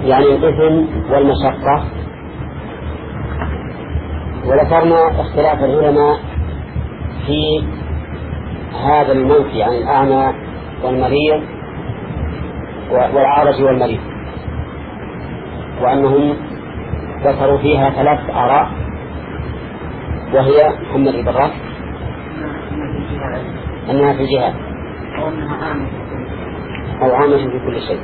يعني الإثم والمشقة. وذكرنا اختلاف العلماء في هذا المنفي عن الأعمى والمريض والعارج والمريض، وأنهم ذكروا فيها 3 آراء، وهي محمد البراء أنها في الجهاد أو عامة في كل شيء،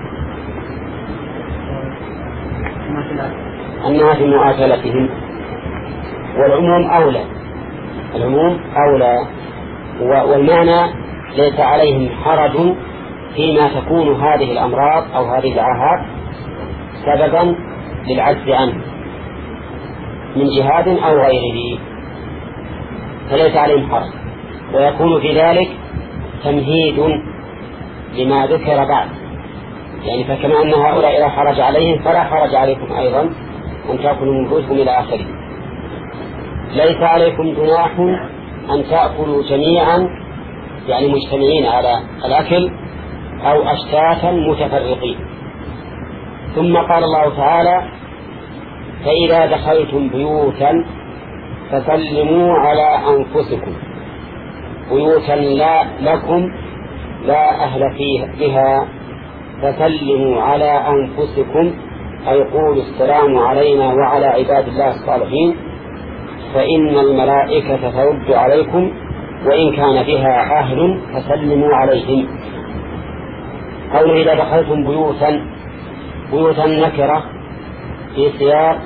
أنها في مؤاكلتهم، والعموم أولى. العموم أولى، والمعنى ليس عليهم حرج فيما تكون هذه الأمراض أو هذه العاهات سببا للعجز عنه من جهاد أو غيره، فليس عليهم حرج، ويكون في ذلك تمهيد لما ذكر بعد. يعني فكما أن هؤلاء لا حرج عليهم فلا حرج عليكم أيضا أن تأكلوا من بيوتكم إلى آخره. ليس عليكم جناح أن تأكلوا جميعا، يعني مجتمعين على الأكل، أو أشتاتا متفرقين. ثم قال الله تعالى: فإذا دخلتم بيوتا فسلموا على أنفسكم. بيوتا لا لكم لا أهل بها، فسلموا على أنفسكم، أي قولوا السلام علينا وعلى عباد الله الصالحين، فإن الملائكة ترد عليكم وإن كان بها أهل فسلموا عليهم. قولوا إذا دخلتم بيوتا نكرة في سياق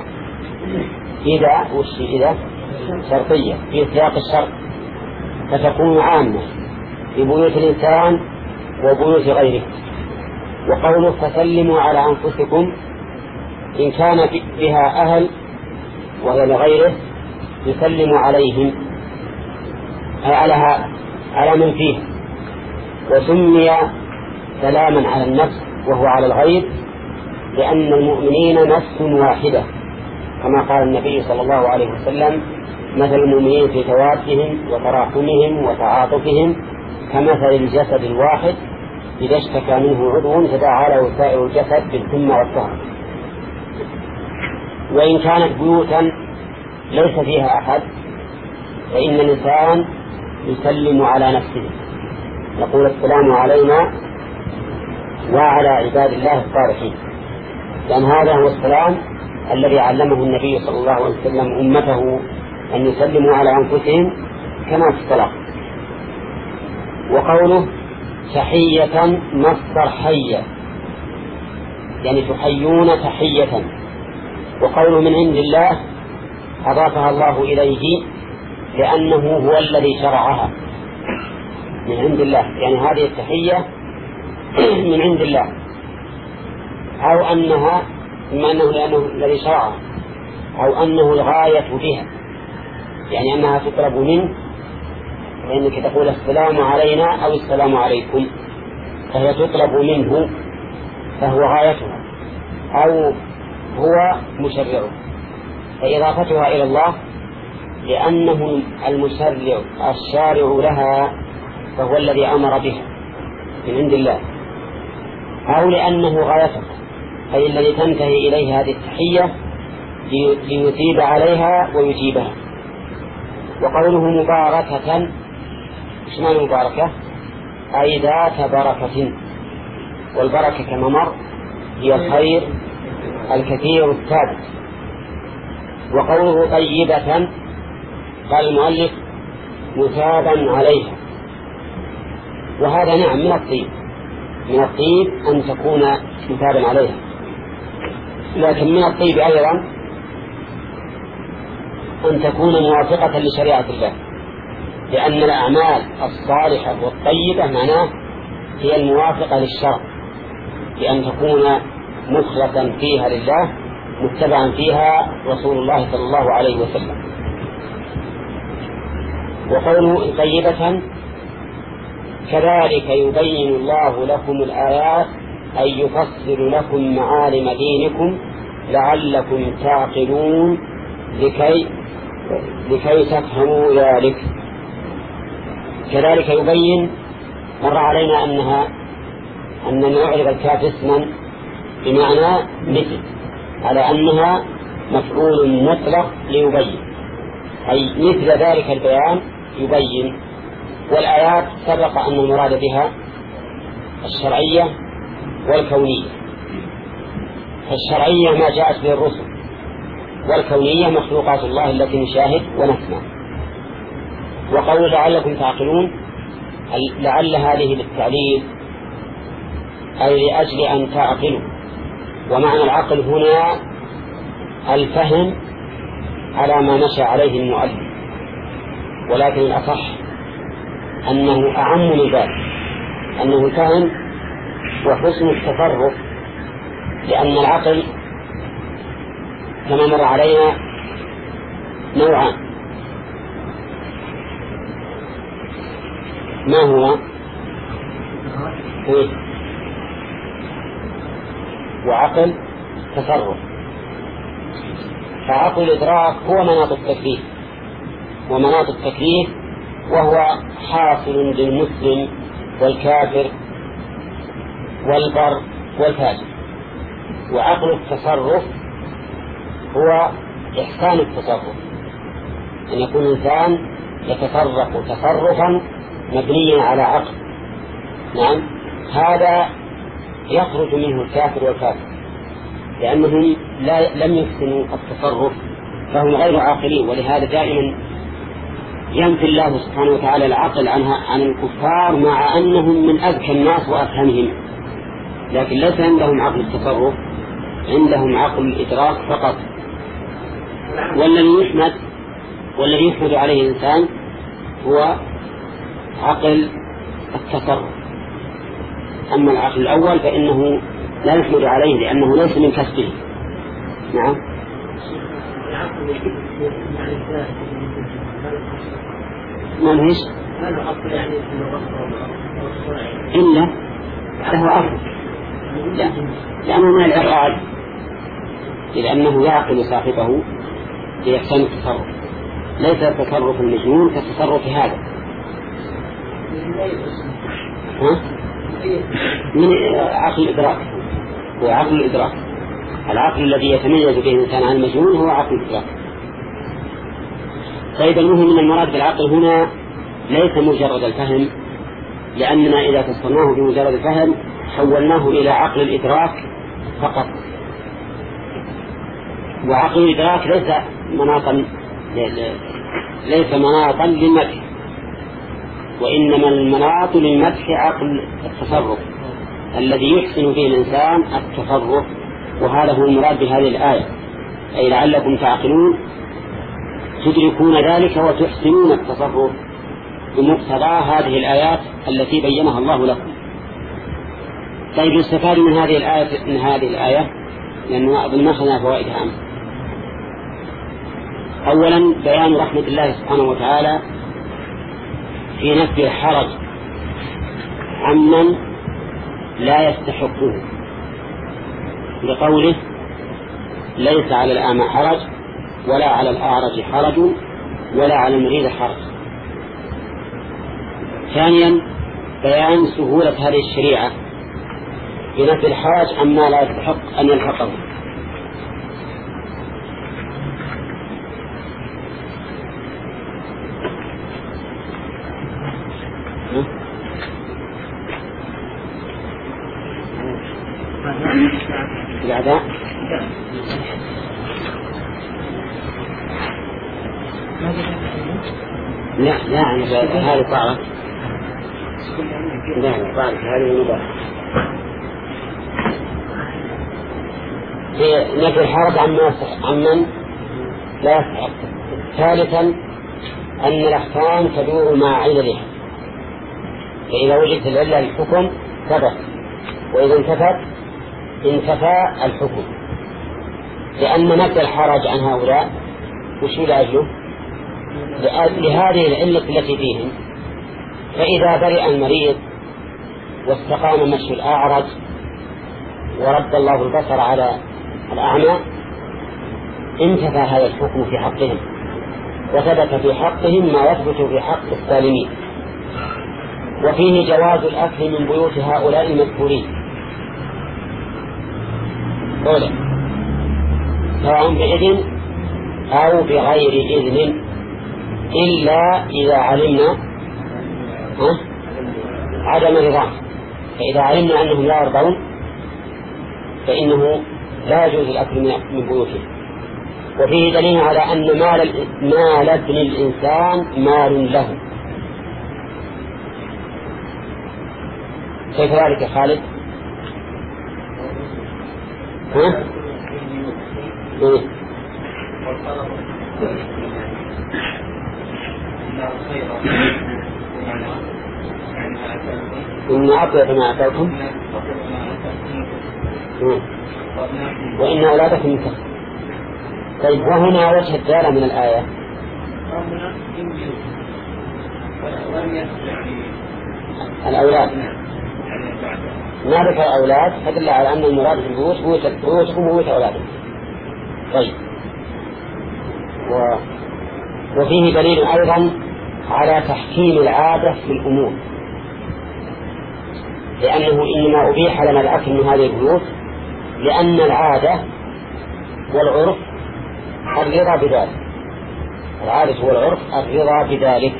إذا شرطية في سياق الشرط، فتكون عامة في بيوت الإنسان وبيوت غيره. وقوله فسلموا على أنفسكم إن كان بها أهل وهي لغيره يسلم عليهم، أي على من فيه. وسمي سلاما على النفس وهو على الغير لأن المؤمنين نفس واحدة، كما قال النبي صلى الله عليه وسلم: مثل المؤمنين في توادهم وتراحمهم وتعاطفهم كمثل الجسد الواحد إذا اشتكى منه عضو تداعى له سائر الجسد بالحمى والسهر. وإن كانت بيوتا ليس فيها أحد فإن الإنسان يسلم على نفسه، يقول السلام علينا وعلى عباد الله الصالحين، لأن هذا هو السلام الذي علمه النبي صلى الله عليه وسلم أمته أن يسلموا على أنفسهم كما في الصلاة. وقوله تحية مصدر حية، يعني تحيون تحية. وقوله من عند الله أضافها الله إليه لأنه هو الذي شرعها، من عند الله، يعني هذه التحية من عند الله، أو أنها إما أنه لأنه الذي شرعها، أو أنه الغاية بها، يعني أنها تطلب منه، لأنك تقول السلام علينا أو السلام عليكم، فهي تطلب منه فهو غايتها أو هو مشرعه، فإضافتها إلى الله لأنه المشرع الشارع لها فهو الذي أمر بها من عند الله، أو لأنه غايته أي الذي تنتهي إليه هذه التحية ليثيب عليها ويجيبها. وقوله مباركة، ايش معنى مباركة؟ أي ذات بركة، والبركة كما مر هي الخير الكثير الثابت. وقوله طيبة قال المؤلف مثابا عليها، وهذا نعم من الطيب، من الطيب أن تكون مثابا عليها، لكن من الطيب أيضا أن تكون موافقة لشريعة الله، لأن الأعمال الصالحة والطيبة معناه هي الموافقة للشرع، بأن تكون مخلصا فيها لله متبعا فيها رسول الله صلى الله عليه وسلم. وقوله طيبة كذلك يبين الله لكم الآيات أي يفصل لكم معالم دينكم لعلكم تعقلون لكي تفهموا ذلك. كذلك يبين مر علينا أن نعرف الكاف اسما بمعنى مثل، على أنها مفعول مطلق ليبين، أي مثل ذلك البيان يبين. والآيات سبق أن المراد بها الشرعية والكونية، فالشرعية ما جاءت به الرسل، والكونية مخلوقات الله التي نشاهد ونسمع. وقول لعلكم تعقلون، لعل هذه للتعليل أي لأجل أن تعقلوا. ومعنى العقل هنا الفهم على ما مشى عليه المؤلف، ولكن الأصح أنه أعم من ذلك، أنه الفهم وحسن التصرف، لأن العقل كما مر علينا نوعان: ما هو؟ وعقل تصرف. فعقل الإدراك هو مناط التكليف، ومناط التكليف وهو حاصل للمسلم والكافر والبر والفاجر. وعقل التصرف هو إحسان التصرف، أن يكون الإنسان يتصرف تصرفا مبنيا على عقل. نعم، هذا يخرج منه الكافر والكافر، لأنهم لم يحسنوا التصرف فهم غير عاقلين. ولهذا دائما ينفي الله سبحانه وتعالى العقل عن الكفار، مع أنهم من أذكى الناس وأفهمهم، لكن ليس عندهم عقل التصرف، عندهم عقل الإدراك فقط. والذي يحمد عليه الإنسان هو عقل التصرف. أما العقل الأول فإنه لا يحمد عليه لأنه ليس من كسبه. نعم. ما ليش؟ إلا له عقل، لا، لأنه من الإرعاد، لأنه يعقل صاحبه لإحسان التصرف، ليس التصرف المجنون كتصرف هذا. من عقل الإدراك، هو عقل الإدراك. العقل الذي يتميز به الإنسان عن المجنون هو عقل الإدراك. طيب، المهم من المراد بالعقل هنا ليس مجرد الفهم، لأننا إذا فسرناه بمجرد الفهم حولناه إلى عقل الإدراك فقط. وعقل الإدراك ليس مناطا للمدح، وإنما المناط للمدح عقل التصرف الذي يحسن فيه الإنسان التصرف. وهذا هو المراد بهذه الآية، أي لعلكم تعقلون تدركون ذلك وتحسنون التصرف بمقتضى هذه الآيات التي بينها الله لكم. طيب، يستفاد من هذه الآية لأنه أظن أخذنا فوائد عامة. أولا، بيان رحمة الله سبحانه وتعالى في نفي الحرج عمن لا يستحقه، بقوله ليس على الأعمى حرج ولا على الأعرج حرج ولا على المريض حرج. ثانيا، بيان سهولة هذه الشريعة بنفي الحرج عما لا يستحق أن يلحقه. الأعداء لا هذه طاعة، لا طاعة هذه مباحة. نفي الحرج عمن لا يستحق. ثالثا، أن الأحكام تدور مع عللها، فإذا وجدت العلة للحكم ثبت، وإذا انتفى الحكم، لأن نفي الحرج عن هؤلاء وش لأجله؟ لهذه العلة التي فيهم. فإذا برئ المريض واستقام مشي الأعرج ورد الله البصر على الأعمى انتفى هذا الحكم في حقهم، وثبت في حقهم ما يثبت في حق السالمين. وفيه جواز الأكل من بيوت هؤلاء المذكورين، أولى سواء بإذن أو بغير إذن إلا إذا علمنا عدم رضاه. فإذا علمنا أنهم لا يرضون فإنه لا يجوز الأكل من بيوتهم. وفيه دليل على أن مال ابن الإنسان مال له. كيف ذلك خالد؟ ها؟ إن أطيب ما أتوكم وإن أولادكم من كفر. طيب وهنا وجه الدالة من الآية الأولاد، ما ذكر الأولاد فدل على أن المراد في البيوت بيوتكم وبيوت أولادكم. طيب وفيه دليل أيضا على تحكيم العادة في الأمور، لأنه إنما أبيح لنا الأكل من هذه البيوت لأن العادة والعرف الرضا بذلك. العادة والعرف الرضا بذلك،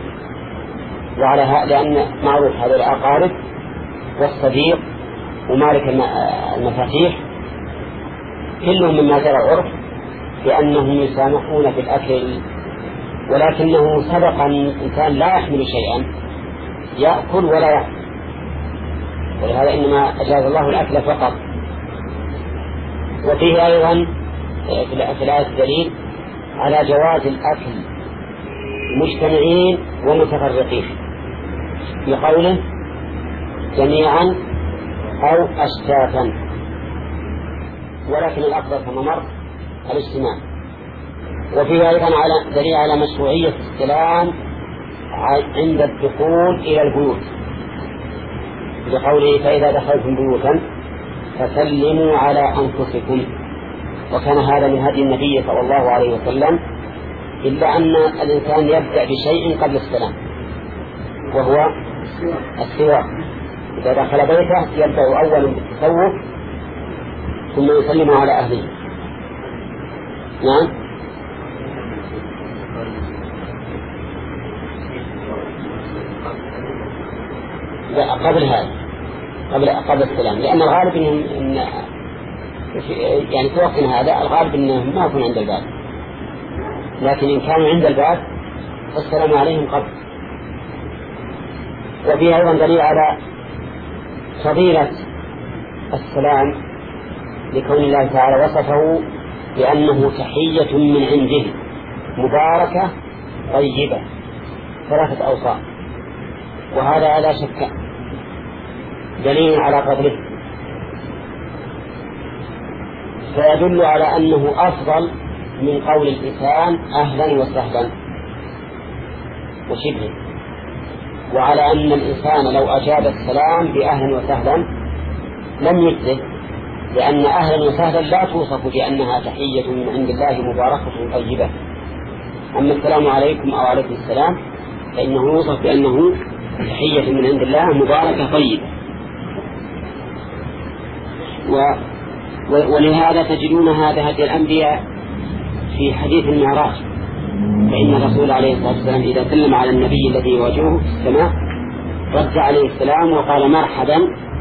وعلى لأن معروف هذا الأقارب والصديق ومالك المفاتيح كلهم مما جرى العرف بأنهم يسامحون في الأكل، ولكنه سبق أن الإنسان لا يحمل شيئا يأكل ولا يأكل، ولهذا إنما أجاز الله الأكل فقط. وفيه أيضا في الآية دليل على جواز الأكل مجتمعين ومتفرقين بقوله جميعا أو أشتاتا، ولكن الأفضل كما مر الاجتماع. وفيه أيضا دليل على مشروعية السلام عند الدخول إلى البيوت بقوله فإذا دخلتم بيوتا فسلموا على أنفسكم. وكان هذا من هدي النبي صلى الله عليه وسلم، إلا أن الإنسان يبدأ بشيء قبل السلام وهو السواك. إذا دخل بيته يبدأ أولا بالتسوق ثم يسلم على أهله. نعم. لا قبل هذا قبل السلام، لأن الغالب إن يعني في وقت هذا الغالب إنه ما يكون عند الباب، لكن إن كانوا عند الباب السلام عليهم قبل. وفيه أيضا دليل على فضيلة السلام لكون الله تعالى وصفه بأنه تحية من عنده مباركة طيبة 3 أوصاف، وهذا لا شك دليل على فضله، فيدل على أنه أفضل من قول الإنسان أهلا وسهلا وشبه، وعلى أن الإنسان لو أجاب السلام بأهلا وسهلا لم يكذب، لأن أهلا وسهلا لا توصف بأنها تحية من عند الله مباركة طيبة. أما السلام عليكم أو عليكم السلام فإنه يوصف بأنه تحية من عند الله مباركة طيبة. ولهذا تجدون هذا هدي الأنبياء في حديث المعراج، فإن الرسول عليه الصلاة والسلام إذا سلم على النبي الذي يواجهه في السماء رد عليه السلام وقال مرحبا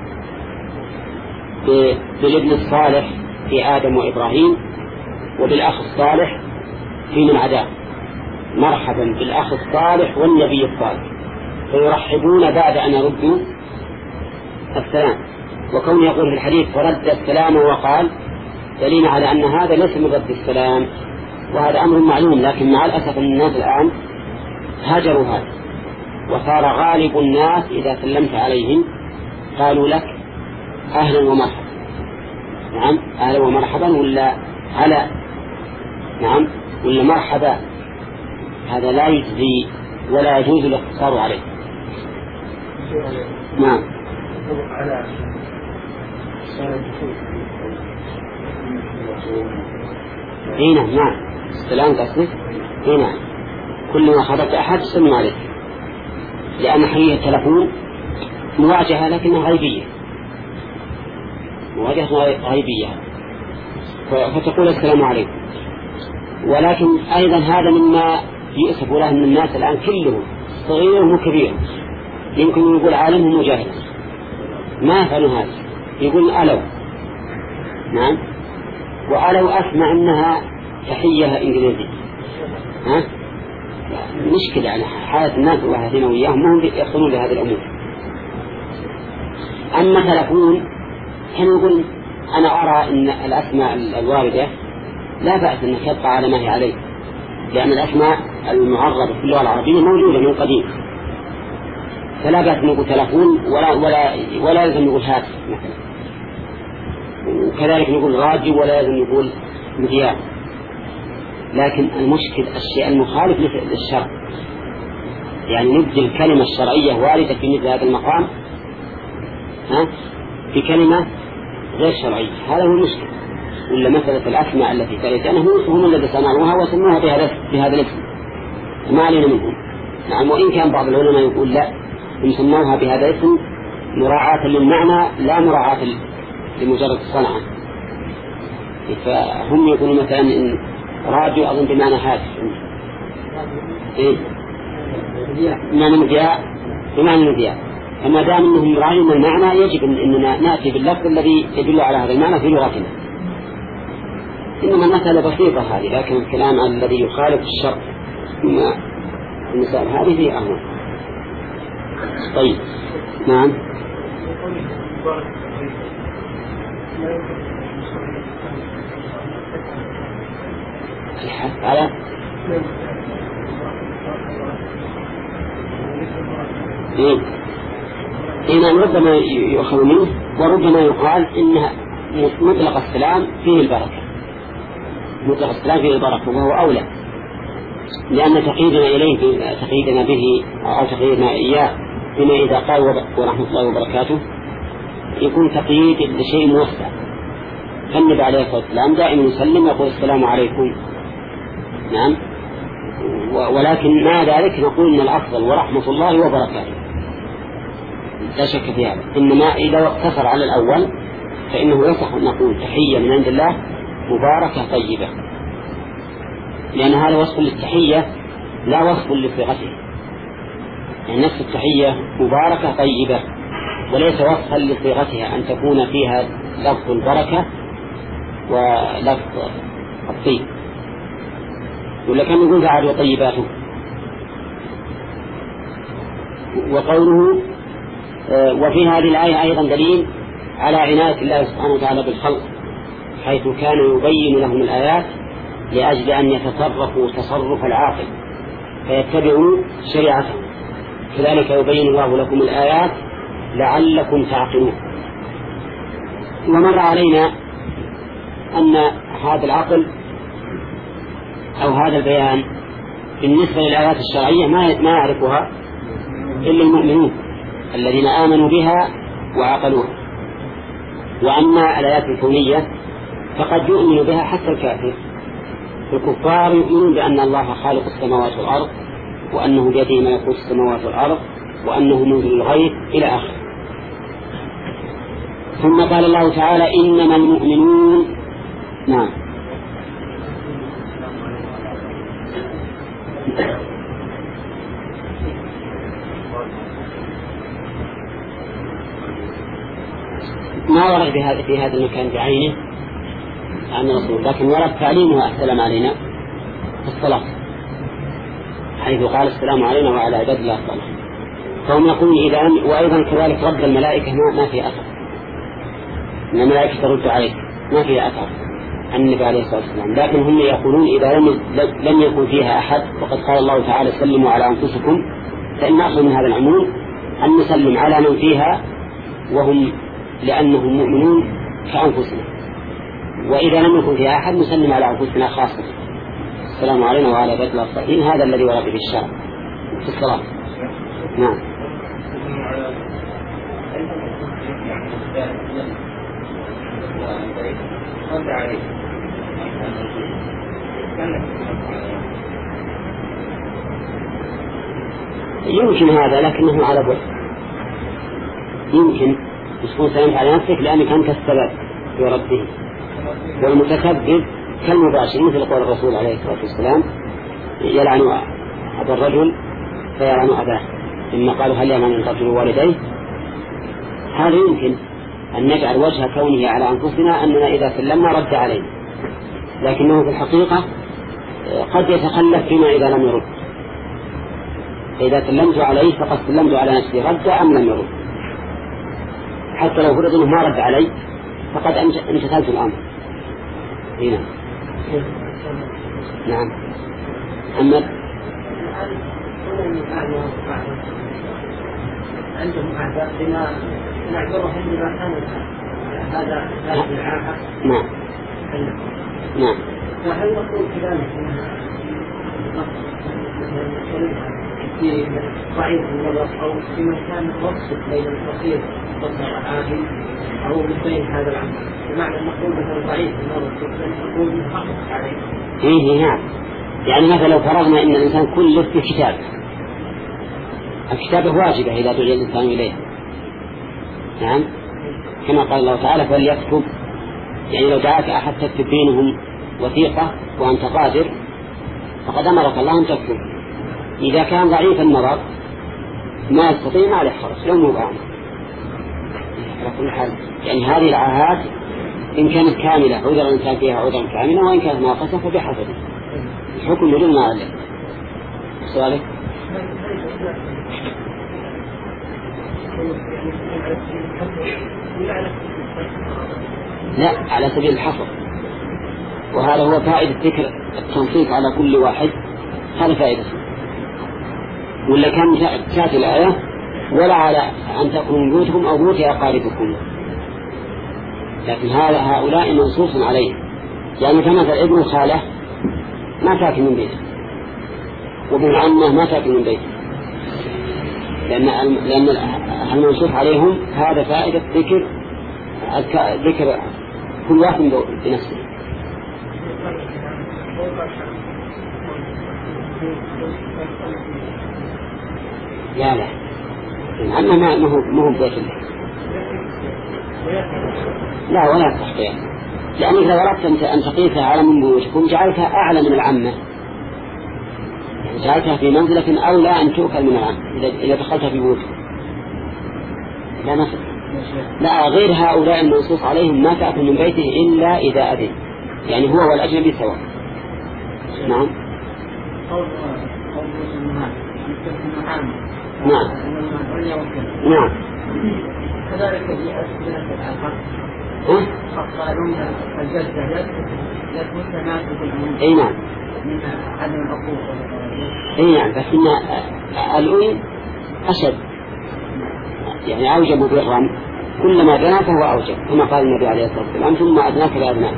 بالابن الصالح في آدم وإبراهيم وبالأخ الصالح في من عداه، مرحبا بالأخ الصالح والنبي الصالح، فيرحبون بعد أن يردوا السلام. وكون يقول في الحديث فرد السلام وقال دليل على أن هذا ليس من رد السلام، وهذا أمر معلوم، لكن مع الأسف الناس الآن هاجروا هذا، وصار غالب الناس إذا سلمت عليهم قالوا لك أهلا ومرحبا. نعم أهلا ومرحبا ولا هلا، نعم ولا مرحبا، هذا لا يجزي ولا يجوز الاقتصار عليه. نعم هنا نعم السلام قصدك هنا كل ما خبرت أحد سلم عليه، لأن حقيقة التلفون مواجهة لكنها غيبية، مواجهة غيبية، فتقول السلام عليكم. ولكن أيضا هذا مما يؤسف له من الناس الآن كلهم صغير وكبير، يمكن يقول عالم وجاهل ما يفعل هذا، يقول ألو. نعم، وألو أسمع أنها تحية إنجليزية. ها؟ مشكلة يعني حالة الناس الله يهدينا وإياهم ما هم يقصدون بهذه الأمور. أما تلفون كان يقول أنا أرى أن الأسماء الواردة لا بأس أن تبقى على ما هي عليه، لأن الأسماء المعربة في اللغة العربية موجودة من قديم، فلا بأس نقول تلفون ولا لازم نقول هاتف مثلا، وكذلك نقول راجي ولا لازم نقول مذياع. لكن المشكل الشيء المخالف للشرع، يعني نبدل الكلمة الشرعية واردة في مثل هذا المقام في كلمة غير شرعية، هذا هو المشكل. ولا مسألة الأسماء التي تريدنا هم الذي صنعوها وسموها بهذا الاسم، ما علينا منهم. نعم، وإن كان بعض العلماء يقول لا، هم سموها بهذا الاسم مراعاة للمعنى لا مراعاة لمجرد الصنعة. فهم يقولون مثلا إن راجو أظن بمعنى هاتف، بمعنى مذياع، بمعنى مذياع. فما دام أنهم راعون المعنى يجب أننا نأتي باللفظ الذي يدل على هذا المعنى في لغتنا. إنما المسألة بسيطة هذه، لكن الكلام عن الذي يخالف الشرع ثم المسألة هذه فيه أهون. طيب، نعم. الحث على إن ربما يؤخذ منه، وربما يقال إنها مطلق السلام فيه البركة، مطلق السلام فيه البركة، وهو أولى، لأن تقييدنا إليه تقييدنا به أو تقييدنا إياه بما إذا قال ورحمة الله وبركاته يكون تقييد لشيء موسع. فالنبي عليه الصلاة والسلام دائما يسلم يقول السلام عليكم. نعم، ولكن مع ذلك نقول إن الأفضل ورحمة الله وبركاته، لا شك في هذا. إنما إذا اقتصر على الأول فإنه يصح أن نقول تحية من عند الله مباركة طيبة، لأن هذا وصف للتحية لا وصف لصيغته، يعني نفس التحية مباركة طيبة وليس وصفا لصيغتها أن تكون فيها لفظ البركة ولفظ الطيب. ولا كان يقول بعد وطيباته. وقوله وفي هذه الآية أيضا دليل على عناية الله سبحانه وتعالى بالخلق، حيث كان يبين لهم الآيات لأجل أن يتصرفوا تصرف العاقل فيتبعوا شريعته، كذلك يبين الله لكم الآيات لعلكم تعقلون. ومر علينا أن هذا العقل أو هذا البيان بالنسبة للآيات الشرعية ما يعرفها إلا المؤمنون الذين آمنوا بها وعقلوها. وأما الآيات الكونية فقد يؤمن بها حتى الكافر. الكفار يؤمنون بأن الله خالق السماوات والأرض، وأنه بيده ملكوت السماوات والأرض، وأنه منزل الغيث إلى آخره. ثم قال الله تعالى إنما المؤمنون. نعم. ما ورد في هذا المكان بعينه عن الرسول، لكن ورد تعليمه السلام علينا في الصلاة، حيث قال السلام علينا وعلى عباد الله الصالحين. فهم يقولون إذا وأيضا كذلك رد الملائكة ما فيه أثر، إن الملائكة ترد عليك ما فيه أثر عن النبي عليه الصلاة والسلام. لكن هم يقولون إذا لم يكن فيها أحد وقد قال الله تعالى سلموا على أنفسكم، فإن نأخذ من هذا العموم أن نسلم على من فيها وهم لأنهم مؤمنون كأنفسنا، وإذا لم يكن فيها أحد نسلم على أنفسنا خاصة السلام علينا وعلى عباد الله الصالحين. هذا الذي ورد به الشرع في الصلاة. نعم. يمكن هذا لكنه على بعد، يمكن تكون سلمت على نفسك لأنك أنت السبب في رده. والمتكبر كالمباشر، مثل قول الرسول عليه الصلاة والسلام يلعن أبا الرجل فيلعن أباه، إما قالوا هل يلعن الرجل والديه. هذا يمكن أن نجعل وجه كونه على أنفسنا أننا إذا سلمنا رد عليه، لكنه في الحقيقة قد يتخلف فيما إذا لم يرد. إذا سلمت عليه فقد سلمت على نفسي، رد أم لم يرد، حتى لو فرض أنه ما رد علي فقد امتثلت الأمر. هنا نعم. محمد عندهم أعداء بما نعذرهم بما كانوا هذا العاهة. نعم نعم. فهل نقول كذلك في ضعيف النظر أو في مكان وصف بين الفقير والعاهل أو بين هذا العمل، بمعنى نقول مثلا ضعيف النظر نقول محقق عليه. إيه نعم. يعني مثلا لو فرضنا إن الإنسان كل في كتاب، الكتابة واجبة إذا دعي الإنسان إليه. نعم، كما قال الله تعالى فليكتب، يعني لو دعاك أحد تكتب بينهم وثيقة وأنت قادر فقد أمرك الله أن تكتب. إذا كان ضعيف النظر ما يستطيع ما عليه حرج، لو مو بأمر. على كل حال يعني هذه العاهات إن كانت كاملة عذر الإنسان فيها عذرا كاملا، وإن كانت ناقصة فبحسبه الحكم بدون ما عليه. سؤالك؟ لا، على سبيل الحصر، وهذا هو فائدة ذكر التنصيص على كل واحد، هذا فائدته. ولا كان تأتي الآية ولا على أن تكونوا من بيوتكم أو بيوت أقاربكم، لكن هؤلاء منصوص عليه. يعني كمثل ابن خاله ما تأتي من بيته، وابن عمه ما تأتي من بيته، لأن المنصوص عليهم هذا فائدة ذكر كل واحد بنفسه. لا عمه ما هو بيت الله، لا ولا تحقيق، لأنك لو أردت أن تقيسها على من بيوتكم جعلتها أعلى من العمة، يعني جعلتها في منزلة أولى أن تؤكل من العمة إذا دخلتها في بيوتكم. لا مثل لا، غير هؤلاء المنصوص عليهم ما تأكل من بيته إلا إذا أذن، يعني هو والأجنبي سواء. نعم نعم نعم. كذلك في أسئلة الآخر قالوا الجزء يكون تناسب الأمور. أي نعم من عدم العقوق. أي نعم، بس إن الأم أشد، يعني أوجب بالرم، كلما دنا فهو أوجب، كما قال النبي عليه الصلاة والسلام ثم أدناك لأدناك.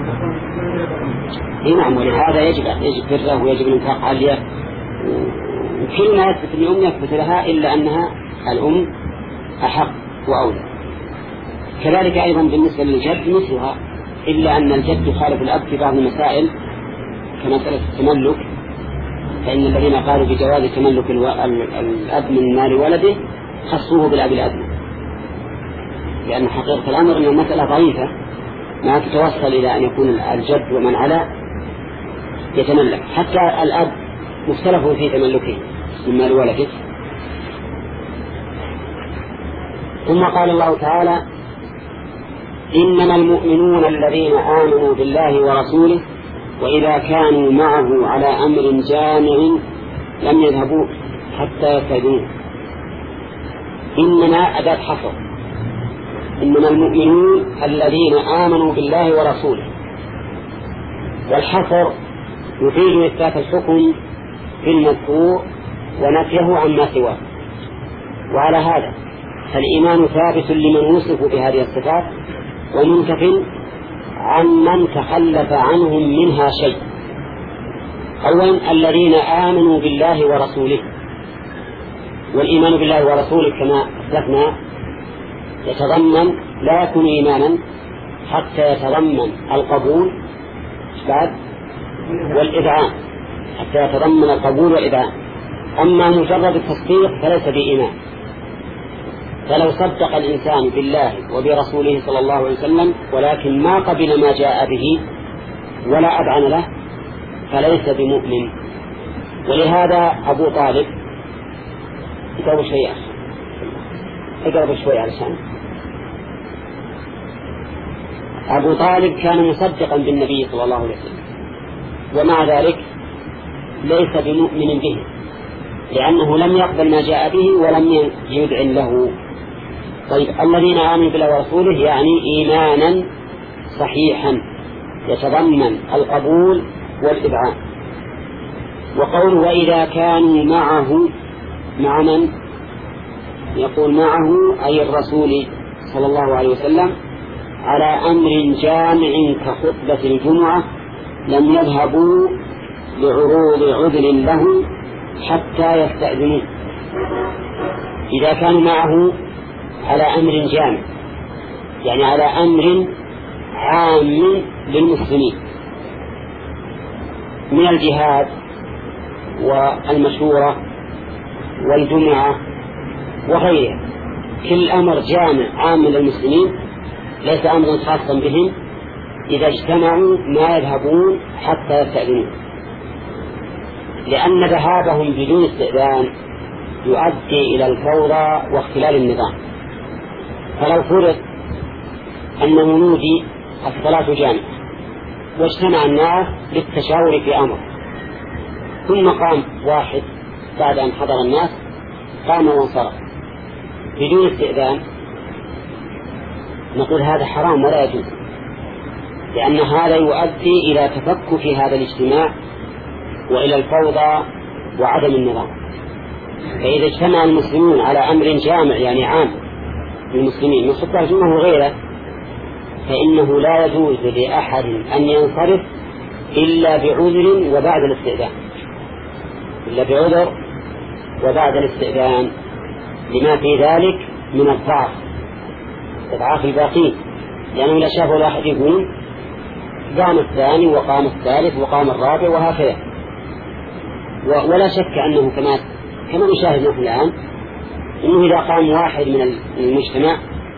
أي نعم، ولهذا يجب بره ويجب الإنفاق عليه، وكل ما يثبت الأم يثبت لها، إلا أنها الأم أحق وأولى. كذلك أيضا بالنسبة للجد مثلها، إلا أن الجد يخالف الأب في بعض المسائل كمسألة التملك، فإن الذين قالوا بجواز تملك الأب من مال ولده خصوه بالأب الأدنى، لأن حقيقة الأمر أن المسألة ضعيفة ما تتوصل إلى أن يكون الجد ومن على يتملك، حتى الأب مختلف في تملكه من مال ولده. ثم قال الله تعالى إنما المؤمنون الذين آمنوا بالله ورسوله وإذا كانوا معه على أمر جامع لم يذهبوا حتى يستأذنوه. إنما أداة حصر، إنما المؤمنون الذين آمنوا بالله ورسوله، والحصر يفيد إثبات الحكم في المذكور ونفيه عما سواه. وعلى هذا فالإيمان ثابت لمن وصف بهذه الصفات ومنتف عن من تخلف عنهم منها شيء. أولا الذين آمنوا بالله ورسوله، والإيمان بالله ورسوله كما أسلفنا يتضمن لا يكون إيمانا حتى يتضمن القبول والإذعان، حتى يتضمن القبول والإذعان. أما مجرد التصديق فليس بإيمان. فلو صدق الإنسان بالله وبرسوله صلى الله عليه وسلم ولكن ما قبل ما جاء به ولا أذعن له فليس بمؤمن. ولهذا أبو طالب اقرب شوية اقرب شوية علشان أبو طالب كان مصدقا بالنبي صلى الله عليه وسلم ومع ذلك ليس بمؤمن به لأنه لم يقبل ما جاء به ولم يذعن له. طيب الذين آمنوا بالله ورسوله يعني إيمانا صحيحا يتضمن القبول والإذعان. وقول وإذا كانوا معه مع من؟ يقول معه أي الرسول صلى الله عليه وسلم على أمر جامع كخطبة الجمعة لم يذهبوا لعروض عذر له حتى يستأذنوا. إذا كانوا معه على أمر جامع يعني على أمر عام للمسلمين من الجهاد والمشورة والجمعة وغيرها، كل أمر جامع عام للمسلمين ليس أمرا خاصا بهم، إذا اجتمعوا ما يذهبون حتى يستأذنون، لأن ذهابهم بدون استئذان يؤدي إلى الفوضى واختلال النظام. فلو فرض أن منودي الصلاة جامعة واجتمع الناس للتشاور في أمر ثم قام واحد بعد أن حضر الناس قام وانصرف بدون استئذان، نقول هذا حرام ولا يجوز، لأن هذا يؤدي إلى تفكك هذا الاجتماع وإلى الفوضى وعدم النظام. فإذا اجتمع المسلمون على أمر جامع يعني عام للمسلمين من خطبة الجمعة وغيره فإنه لا يجوز لأحد أن ينصرف إلا بعذر وبعد الاستئذان، إلا بعذر وبعد الاستئذان لما في ذلك من الضعف إضعاف الباقين، لأنه لا شافوا الواحد يقول قام الثاني وقام الثالث وقام الرابع وهكذا. ولا شك أنه كما نشاهد نحن الآن إنه إذا قام واحد من المجتمع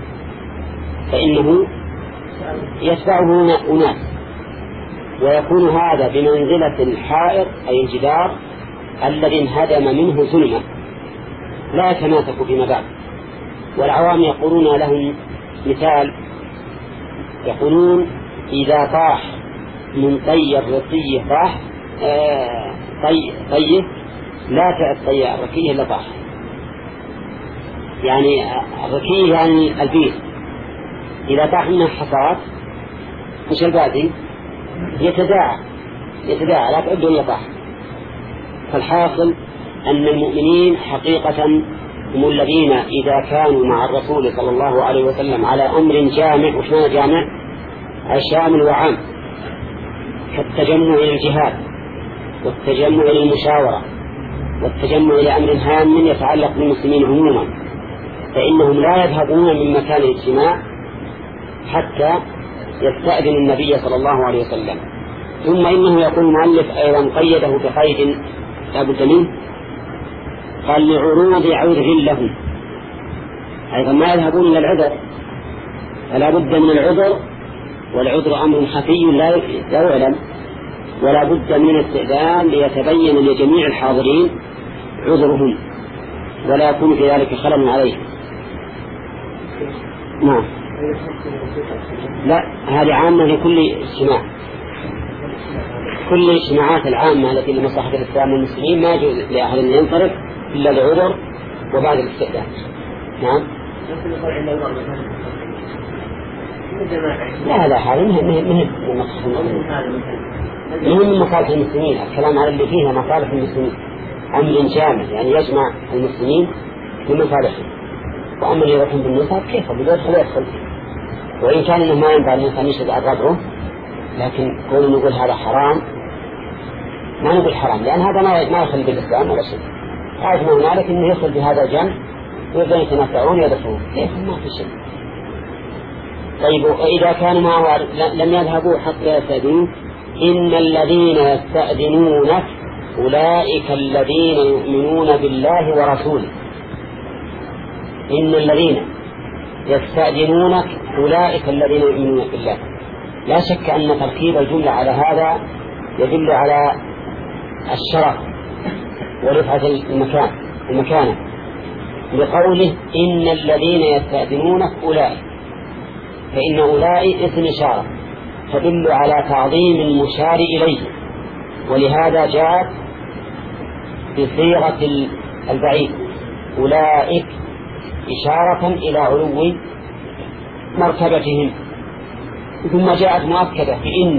فإنه يتبعه أناس ويكون هذا بمنزلة الحائط أي الجدار الذي انهدم منه ظلما لا يتماسك فيما بعد. والعوام يقولون لهم مثال، يقولون إذا طاح من طي الرقية طاح طيه لا تعد طي الرقية إلا طاح، يعني الرقية يعني البيت إذا طاح منها حصاد مش البادي يتداعى لا تعد إلا طاح. فالحاصل أن المؤمنين حقيقة هم الذين إذا كانوا مع الرسول صلى الله عليه وسلم على أمر جامع، وش معنى جامع؟ شامل وعام، كالتجمع إلى الجهاد والتجمع إلى المشاورة والتجمع إلى أمر هام يتعلق بالمسلمين عموما، فإنهم لا يذهبون من مكان الاجتماع حتى يستأذن النبي صلى الله عليه وسلم. ثم إنه يقول المؤلف أيضا قيده بقيد لا بد منه، قال لعروض عذر لهم، أيضا ما يذهبون إلى العذر، فلا بد من العذر، والعذر أمر خفي لا يعلم، ولا بد من الاستئذان ليتبين لجميع الحاضرين عذرهم ولا يكون في ذلك خلل عليهم. نعم، لا هذه عامة لكل اجتماع، كل الاجتماعات العامة التي لمصلحة الإسلام والمسلمين ما يجوز لأحد أن ينصرف إلا لعذر وبعد الاستئذان. نعم، لا هذا حال من مصالح المسلمين، الكلام على اللي فيها مصالح المسلمين، أمر جامع يعني يجمع المسلمين بمصالحهم. وأما اللي يروحون بالنصاب كيف يدخل، وإن كان إنه ما ينبع الإنسان يشهد على ربعه، لكن كون نقول هذا حرام ما نقول حرام، لأن هذا ما يخل بالإسلام ولا شيء. أجمع هنالك إنه يخل بهذا الجمع ويبدأ يتنفعون يدخلون، كيف ما في شيء. طيب وإذا كانوا معه لم يذهبوا حتى يستأذنوا، إن الذين يستأذنونك أولئك الذين يؤمنون بالله ورسوله. إن الذين يستأذنونك أولئك الذين يؤمنون بالله. لا شك أن تركيب الجملة على هذا يدل على الشرف ورفعة المكانة لقوله إن الذين يستأذنونك أولئك، فإن أولئك اسم إشارة تدل على تعظيم المشار إليه، ولهذا جاءت بصيغة البعيد أولئك إشارة إلى علو مرتبتهم. ثم جاءت مؤكدة بإن،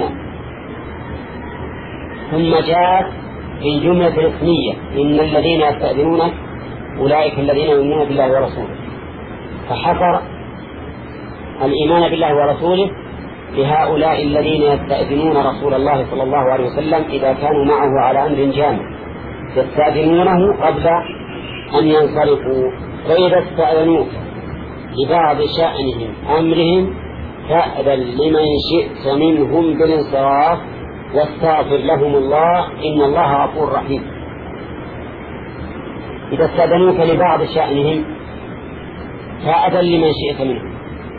ثم جاءت في الجملة الاسمية إن الذين يستأذنونك أولئك الذين يؤمنون بالله ورسوله، فحصر الإيمان بالله ورسوله لهؤلاء الذين يستأذنون رسول الله صلى الله عليه وسلم إذا كانوا معه على أمر جامع، يستأذنونه قبل أن ينصرفوا. فإذا استأذنوك لبعض شأنهم أمرهم فأذن لمن شئت منهم بالانصراف واستغفر لهم الله إن الله غفور رحيم. إذا استأذنوك لبعض شأنهم فأذن لمن شئت منهم،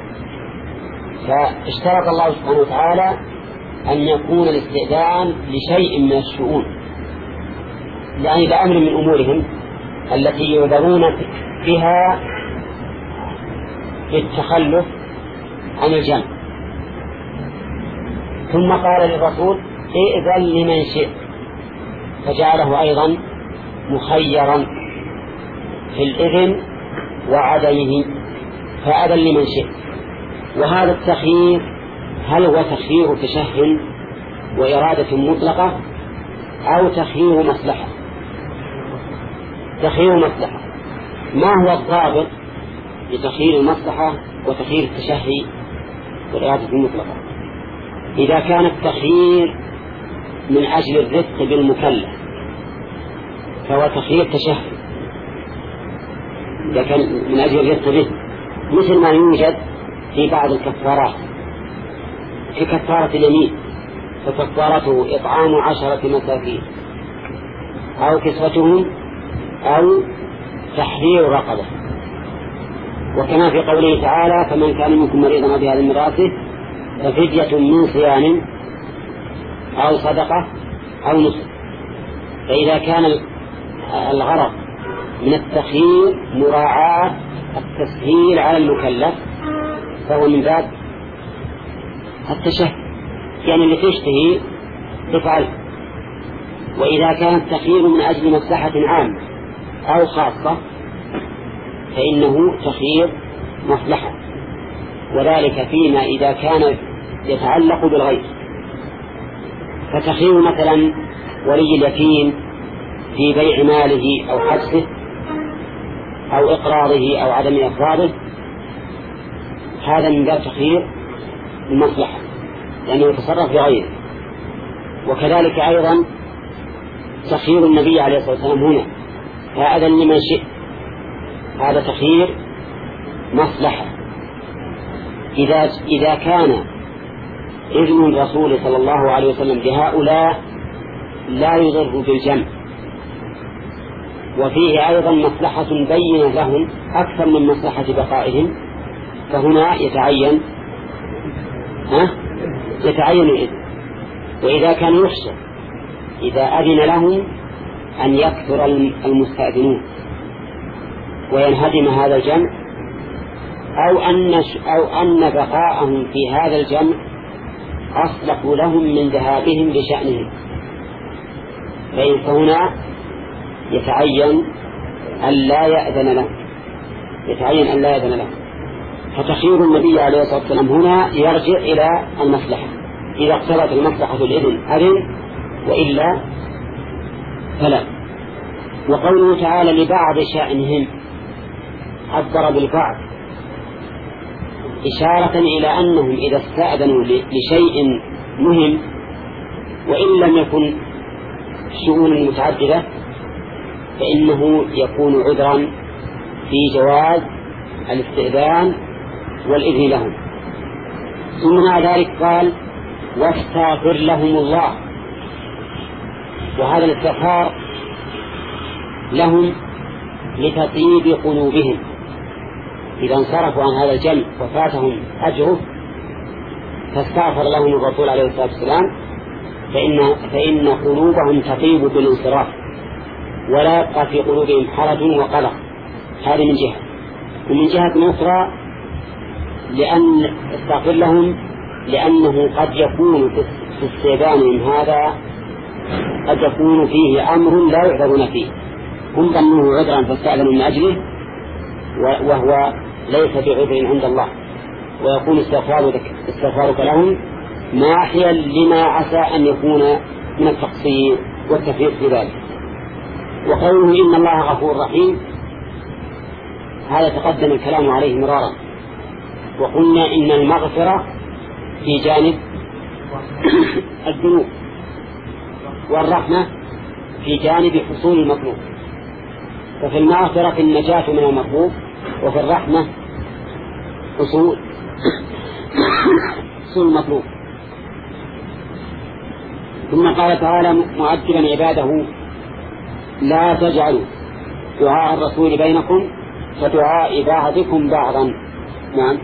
فاشترط الله سبحانه وتعالى أن يكون الاستئذان لشيء من الشؤون، يعني لأمر من أمورهم التي يعذرون بها بالتخلف عن الجمع. ثم قال للرسول ائذن لمن شئت، فجعله أيضا مخيرا في الإذن وعدمه، فأذن لمن شئت. وهذا التخيير هل هو تخيير تشهي وإرادة مطلقة أو تخيير مصلحة؟ تخيير مصلحة. ما هو الضابط لتخيير المصلحة وتخيير التشهي والإرادة المطلقة؟ إذا كان التخيير من أجل الرفق بالمكلف فهو تخيير تشهي، إذا كان من أجل الرفق به، مثل ما يوجد في بعض الكفارات، في كفارة اليمين فكفارته إطعام 10 مساكين أو كسوتهم أو تحرير رقبة. وكما في قوله تعالى فمن كان منكم مريضا بهذه امرأته ففدية من صيام أو صدقة أو نسك. فإذا كان الغرض من التخيير مراعاة التسهيل على المكلف فهو من باب التشهي، يعني اللي تشتهي تفعل. وإذا كان التخيير من أجل مصلحة عامة أو خاصة فإنه تخيير مصلحة، وذلك فيما إذا كان يتعلق بالغير، فتخيير مثلا ولي اليتيم في بيع ماله أو حبسه أو إقراضه أو عدم إقراضه، هذا من باب تخيير المصلحة لأنه يتصرف بغيره. وكذلك أيضا تخيير النبي عليه الصلاة والسلام هنا فأذن لمن شئ، هذا تخيير مصلحة. إذا كان إذن الرسول صلى الله عليه وسلم بهؤلاء لا يضر بالجمع وفيه أيضا مصلحة بينة لهم أكثر من مصلحة بقائهم، فهنا يتعين الإذن. وإذا كان يخشى إذا أذن لهم أن يكثر المستأذنون وينهدم هذا الجمع أو أن بقاءهم في هذا الجمع أصلح لهم من ذهابهم لشأنهم، فهنا يتعين أن لا يأذن له. فتخيير النبي عليه الصلاة والسلام هنا يرجع إلى المصلحة، إذا اقتضت المصلحة الإذن أذن وإلا فلا. وقوله تعالى لبعض شأنهم عبر بالبعض إشارة إلى أنهم إذا استأذنوا لشيء مهم وإن لم يكن شؤون متعددة فإنه يكون عذرا في جواز الاستئذان والإذن لهم. ثم مع ذلك قال واستغفر لهم الله، وهذا الاستغفار لهم لتطيب قلوبهم إذا انصرفوا عن هذا الجمع وفاتهم أجره فاستغفر لهم الرسول عليه الصلاة والسلام فإن قلوبهم تطيب بالانصراف ولا يبقى في قلوبهم حرج وقلق. هذه من جهة. ومن جهة أخرى لأن استغفر لهم لأنه قد يكون في استئذانهم هذا قد يكون فيه أمر لا يعذرون فيه، هم ظنوه عذرا فاستأذنوا من أجله وهو ليس بعذر عند الله، ويكون استغفارك لهم ناحيا لما عسى أن يكون من التقصير والتفريط في ذلك. وقوله إن الله غفور رحيم هذا تقدم الكلام عليه مرارا، وقلنا إن المغفرة في جانب الذنوب والرحمة في جانب حصول المطلوب، ففي المغفرة النجاة من المطلوب وفي الرحمة حصول المطلوب. ثم قال تعالى مؤدبا عباده لا تجعلوا دعاء الرسول بينكم كدعاء بعضكم بعضا. نعم،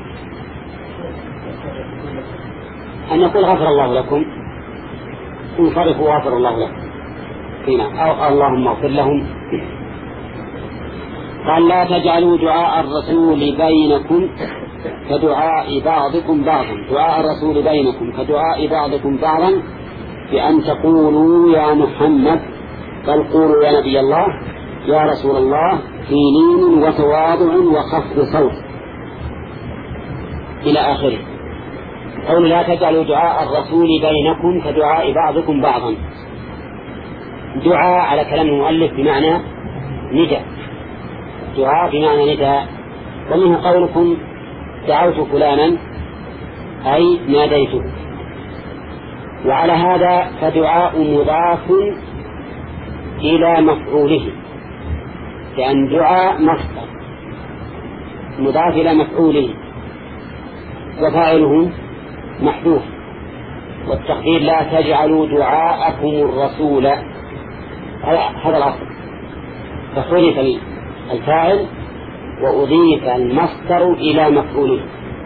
أن يقول غفر الله لكم انصرفوا غفر الله لكم فينا أو اللهم اغفر لهم. قال لا تجعلوا دعاء الرسول بينكم كدعاء بعضكم بعضا، دعاء الرسول بينكم كدعاء بعضكم بعضا بأن تقولوا يا محمد، بل قولوا يا نبي الله، يا رسول الله، في لين وتواضع وخفض صوت إلى آخره. قول لا تجعلوا دعاء الرسول بينكم كدعاء بعضكم بعضا، دعاء على كلام المؤلف بمعنى نداء، دعاء بمعنى نداء، ومنه قولكم دعوت فلانا أي ناديته. وعلى هذا فدعاء مضاف إلى مفعوله، لأن دعاء مصدر مضاف إلى مفعوله وفاعله محذوف، والتقدير لا تجعلوا دعاءكم الرسول، هذا الأصل، فحذف الفاعل وأضيف المصدر إلى مفعوله،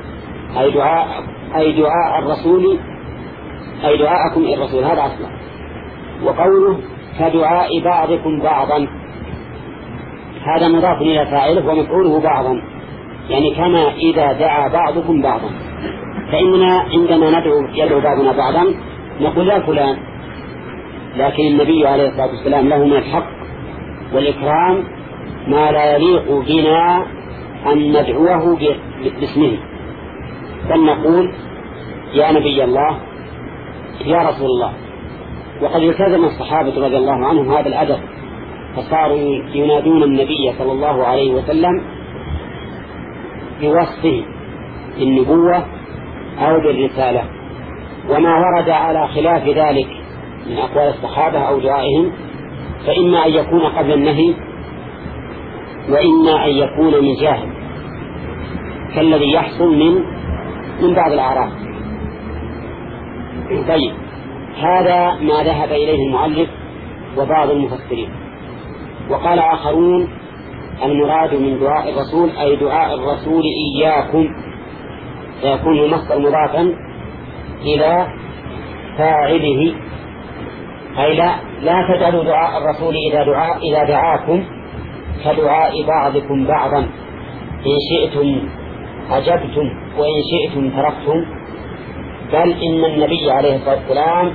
أي دعاء الرسول أي دعاءكم الرسول، هذا أصلا. وقوله كدعاء بعضكم بعضا هذا مضاف إلى فاعله ومفعوله بعضا، يعني كما إذا دعا بعضكم بعضا، فإننا عندما يدعو بعضنا بعضا نقول يا فلان، لكن النبي عليه الصلاة والسلام له من الحق والإكرام ما لا يليق بنا أن ندعوه باسمه، بل نقول يا نبي الله، يا رسول الله. وقد التزم الصحابة رضي الله عنهم هذا الأدب، فصاروا ينادون النبي صلى الله عليه وسلم بوصفه بالنبوة أو بالرسالة، وما ورد على خلاف ذلك من أقوال الصحابة أو دعائهم فإما أن يكون قبل النهي وإما أن يكون من جاهل كالذي يحصل من بعض الأعراف. طيب، هذا ما ذهب إليه المؤلف وبعض المفسرين. وقال آخرون المراد من دعاء الرسول أي دعاء الرسول إياكم، فيكون المصدر مضافا إلى فاعله، أي لا تجعلوا دعاء الرسول إذا دعاكم كدعاء بعضكم بعضا، إن شئتم أجبتم وإن شئتم تركتم، بل إن النبي عليه الصلاة والسلام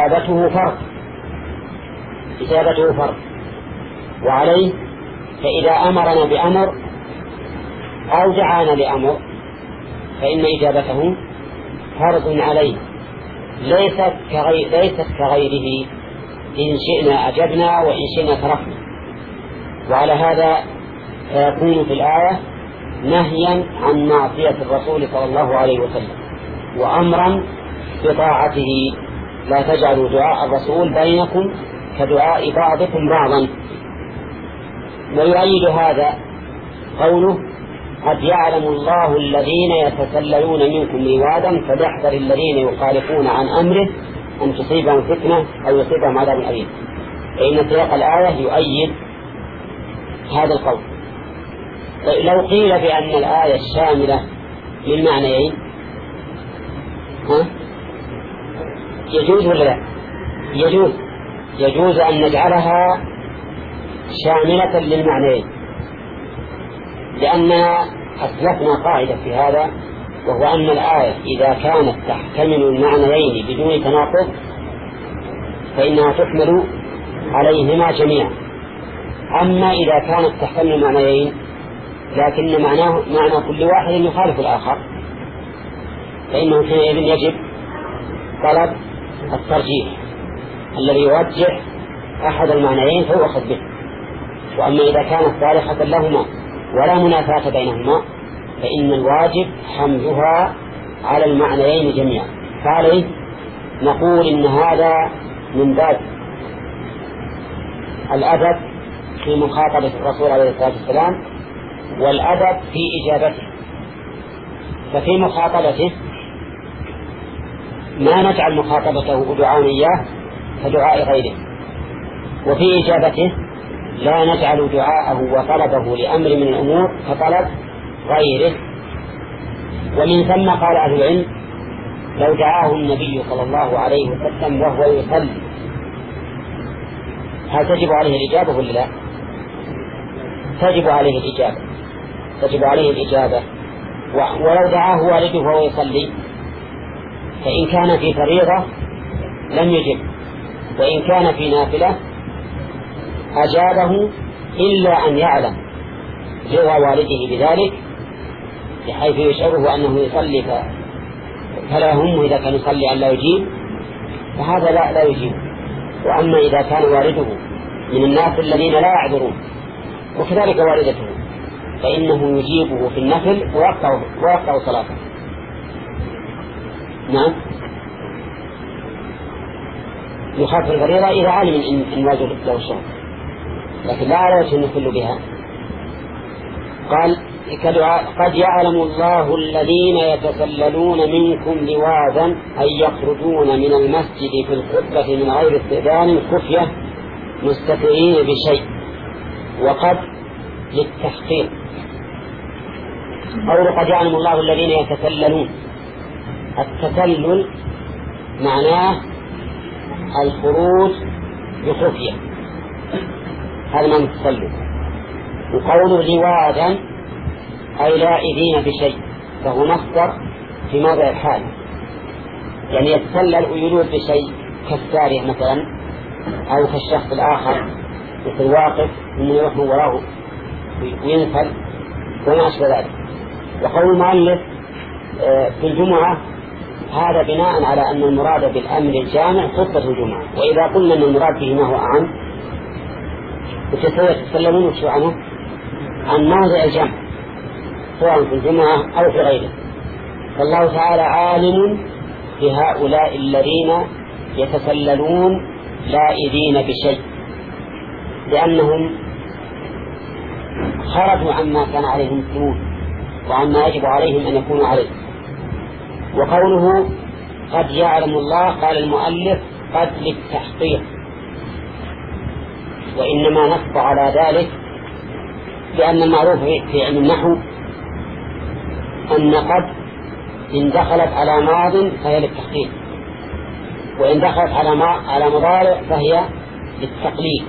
إجابته فرض، وعليه فإذا أمرنا بأمر أو دعانا لأمر فإن إجابته فرض عليه، ليست كغيره، إن شئنا أجبنا وإن شئنا تركنا. وعلى هذا فيكون في الآية نهيا عن معصية الرسول صلى الله عليه وسلم وأمرا بطاعته، لا تجعلوا دعاء الرسول بينكم كدعاء بعضكم بعضا. ويؤيد هذا قوله قد يعلم الله الذين يتسللون منكم لوادا فليحذر الذين يخالفون عن أمره أن تصيبهم فتنة أو يصيبهم عذاب أليم، فإن سياق الآية يؤيد هذا القول. لو قيل بأن الآية الشاملة للمعنيين يجوز ولا لا؟ يجوز أن نجعلها شاملة للمعنيين، لأننا أسلفنا قاعدة في هذا، وهو أن الآية إذا كانت تحتمل المعنيين بدون تناقض فإنها تحمل عليهما جميعا. أما إذا كانت تحتمل المعنيين لكن معنى كل واحد يخالف الآخر فإنه حينئذ يجب طلب الترجيح الذي يرجح أحد المعنيين فيؤخذ به. وأما إذا كانت صالحة لهما ولا منافاة بينهما فإن الواجب حملها على المعنيين جميعا. فعليه نقول إن هذا من باب الأدب في مخاطبة الرسول عليه الصلاة والسلام والأدب في إجابته. ففي مخاطبته ما نجعل مخاطبته دعاء إياه كدعاء غيره، وفي إجابته لا نجعل دعاءه وطلبه لأمر من الأمور كطلب غيره. ومن ثم قال أهل العلم لو دعاه النبي صلى الله عليه وسلم وهو يصلي هل تجب عليه الإجابة ولا لا؟ تجب عليه الإجابة. ولو دعاه والده وهو يصلي فإن كان في فريضة لم يجب، وإن كان في نافلة أجابه إلا أن يعلم رضا والده بذلك بحيث يشعره أنه يصلي فلا يهمه إذا كان يصلي أن لا يجيب، فهذا لا يجيب. وأما إذا كان والده من الناس الذين لا يعذرون وكذلك والدته فإنه يجيبه في النفل ويقطع صلاته. نعم، يخاف الفريضة إذا علم إن واجب له الشرط، لكن لا على وجه النفل بها. قال قد يعلم الله الذين يتسللون منكم لواذا أن يخرجون من المسجد في الخطبة من غير استئذان خفية مستترين بشيء، وقد للتحقيق. قول قد يعلم الله الذين يتسللون، التسلل معناه الخروج بخفية، هذا معنى التسلل. وقول لواذا أي لاعبين بشيء، فهو مصدر في موضع الحال، يعني يتسلل ويلوذ بشيء كالسارية مثلا أو كالشخص الآخر مثل واقف من يروح من وراه وينفل وما أشبه ذلك. وقول المؤلف في الجمعة هذا بناء على أن المراد بالأمر الجامع خطبة الجمعة، وإذا قلنا أن المراد به ما هو أعم يتسللون وشو عنه عن موضع الجمع سواء في الجمعة أو في غيره. فالله تعالى عالم بهؤلاء الذين يتسللون لائذين بشيء لأنهم خرجوا عما كان عليهم السنون وعما يجب عليهم أن يكونوا عليه. وقوله قد يعلم الله قال المؤلف قد للتحقيق، وإنما نصب على ذلك لأن المعروف في علم النحو أن قد إن دخلت على ماض فهي للتحقيق، وإن دخلت على مضارع فهي للتقليد.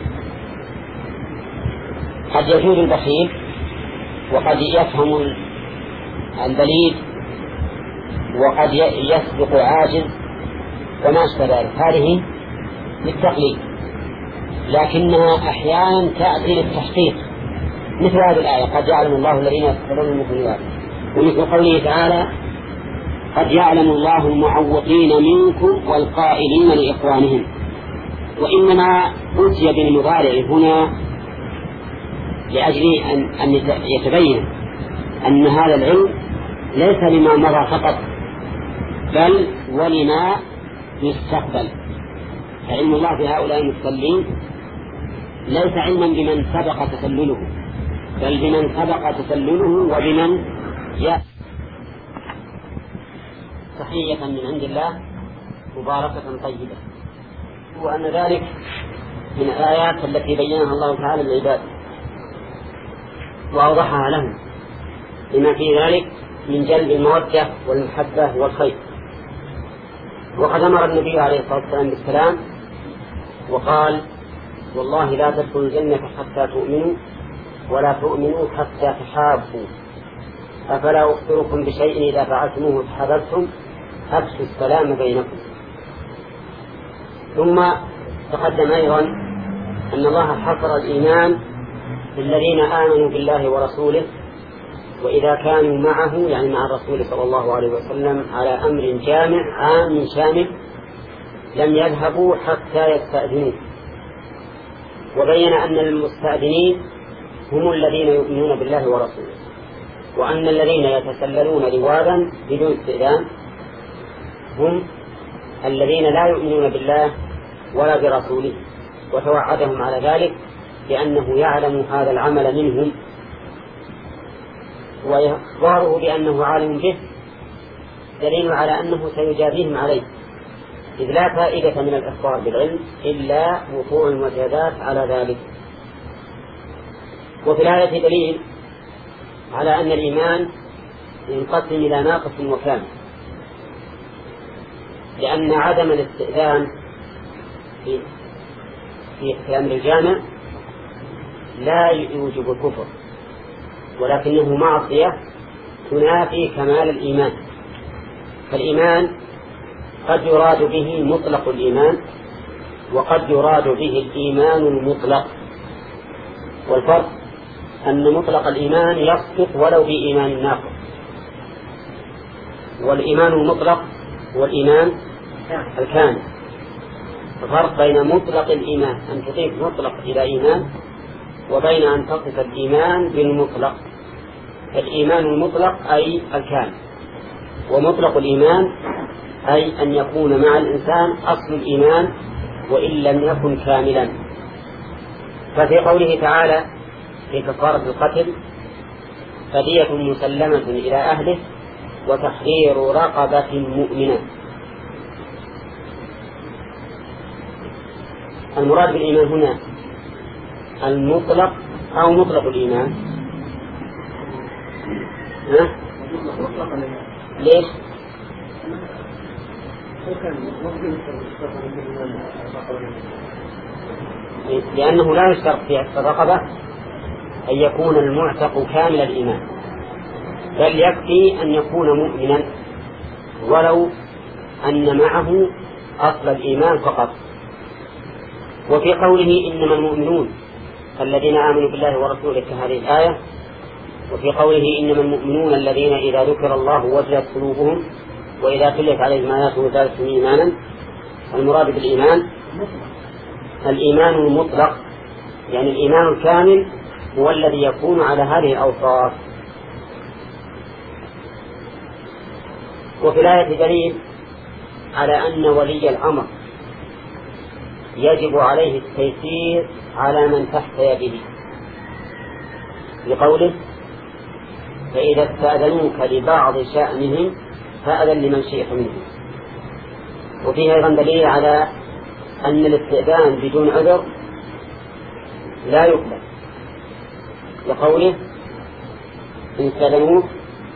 قد يجوز البخيل وقد يفهم البليد وقد يسبق عاجز وما أشبه ذلك، هذه للتقليد، لكنها أحيانا تأتي للتحقيق مثل هذه الآية قد يعلم الله الذين يتسللون منكم لواذا، ومثل قوله تعالى قد يعلم الله المعوقين منكم والقائلين لإخوانهم. وإنما أتي بالمضارع هنا لأجل أن يتبين أن هذا العلم ليس لما مضى فقط بل ولما يستقبل. فعلم الله في هؤلاء المتصلين ليس علما بمن سبق تسلله بل بمن سبق تسلله وبمن يأتي. تحية من عند الله مباركة طيبة، وأن ذلك من الآيات التي بينها الله تعالى للعباد. وأوضحها لهم لما في ذلك من جلب المودة والمحبة والخير. وقد أمر النبي عليه الصلاة والسلام بالسلام وقال: والله لا تدخلوا الجنة حتى تؤمنوا ولا تؤمنوا حتى تحابوا، أفلا أخبركم بشيء إذا فعلتموه تحاببتم، أفشوا السلام بينكم. ثم تقدم أيضا أن الله حصر الإيمان بالذين آمنوا بالله ورسوله، وإذا كانوا معه يعني مع الرسول صلى الله عليه وسلم على أمر جامع عام شامل لم يذهبوا حتى يستأذنوه. وبين أن المستأذنين هم الذين يؤمنون بالله ورسوله، وأن الذين يتسللون لواذا بدون استئذان هم الذين لا يؤمنون بالله ولا برسوله، وتوعدهم على ذلك لأنه يعلم هذا العمل منهم، وإخباره بأنه عالم به دليل على أنه سيجازيهم عليه، إذ لا فائدة من الإخبار بالعلم إلا وقوع المجازات على ذلك. وفي الآية دليل على أن الإيمان ينقسم إلى ناقص وكامل، لأن عدم الاستئذان في أمر الجامع لا يوجب الكفر، ولكنه معصية تنافي كمال الإيمان. فالإيمان قد يراد به مطلق الإيمان، وقد يراد به الإيمان المطلق، والفرق أن مطلق الإيمان يصدق ولو بإيمان ناقص، والإيمان المطلق والإيمان الكامل. الفرق بين مطلق الإيمان أن تضيف مطلق إلى إيمان، وبين أن تصف الإيمان بالمطلق. الإيمان المطلق أي الكامل، ومطلق الإيمان أي أن يكون مع الإنسان أصل الإيمان وإن لم يكن كاملا. ففي قوله تعالى في كفارة القتل: فدية مسلمة إلى أهله وتحرير رقبة مؤمنة. المراد بالإيمان هنا المطلق أو مطلق الإيمان؟ ليش؟ لأنه لا يشترط في الرقبة أن يكون المعتق كامل الإيمان، بل يكفي أن يكون مؤمنا ولو أن معه أصل الإيمان فقط. وفي قوله إنما المؤمنون الذين آمنوا بالله ورسوله كهذه الآية، وفي قوله إنما المؤمنون الذين إذا ذكر الله وجلت قلوبهم وإذا تليت عليهم آياته زادتهم إيمانا. المراد بالإيمان الإيمان المطلق، يعني الإيمان الكامل هو الذي يكون على هذه الأوصاف. وفي الآية دليل على أن ولي الأمر يجب عليه التيسير على من تحت يده، لقوله: فإذا استأذنوك لبعض شأنهم فأذن لمن شئت منهم. وفيه أيضا دليل على أن الاستئذان بدون عذر لا يقبل، لقوله: إن استأذنوك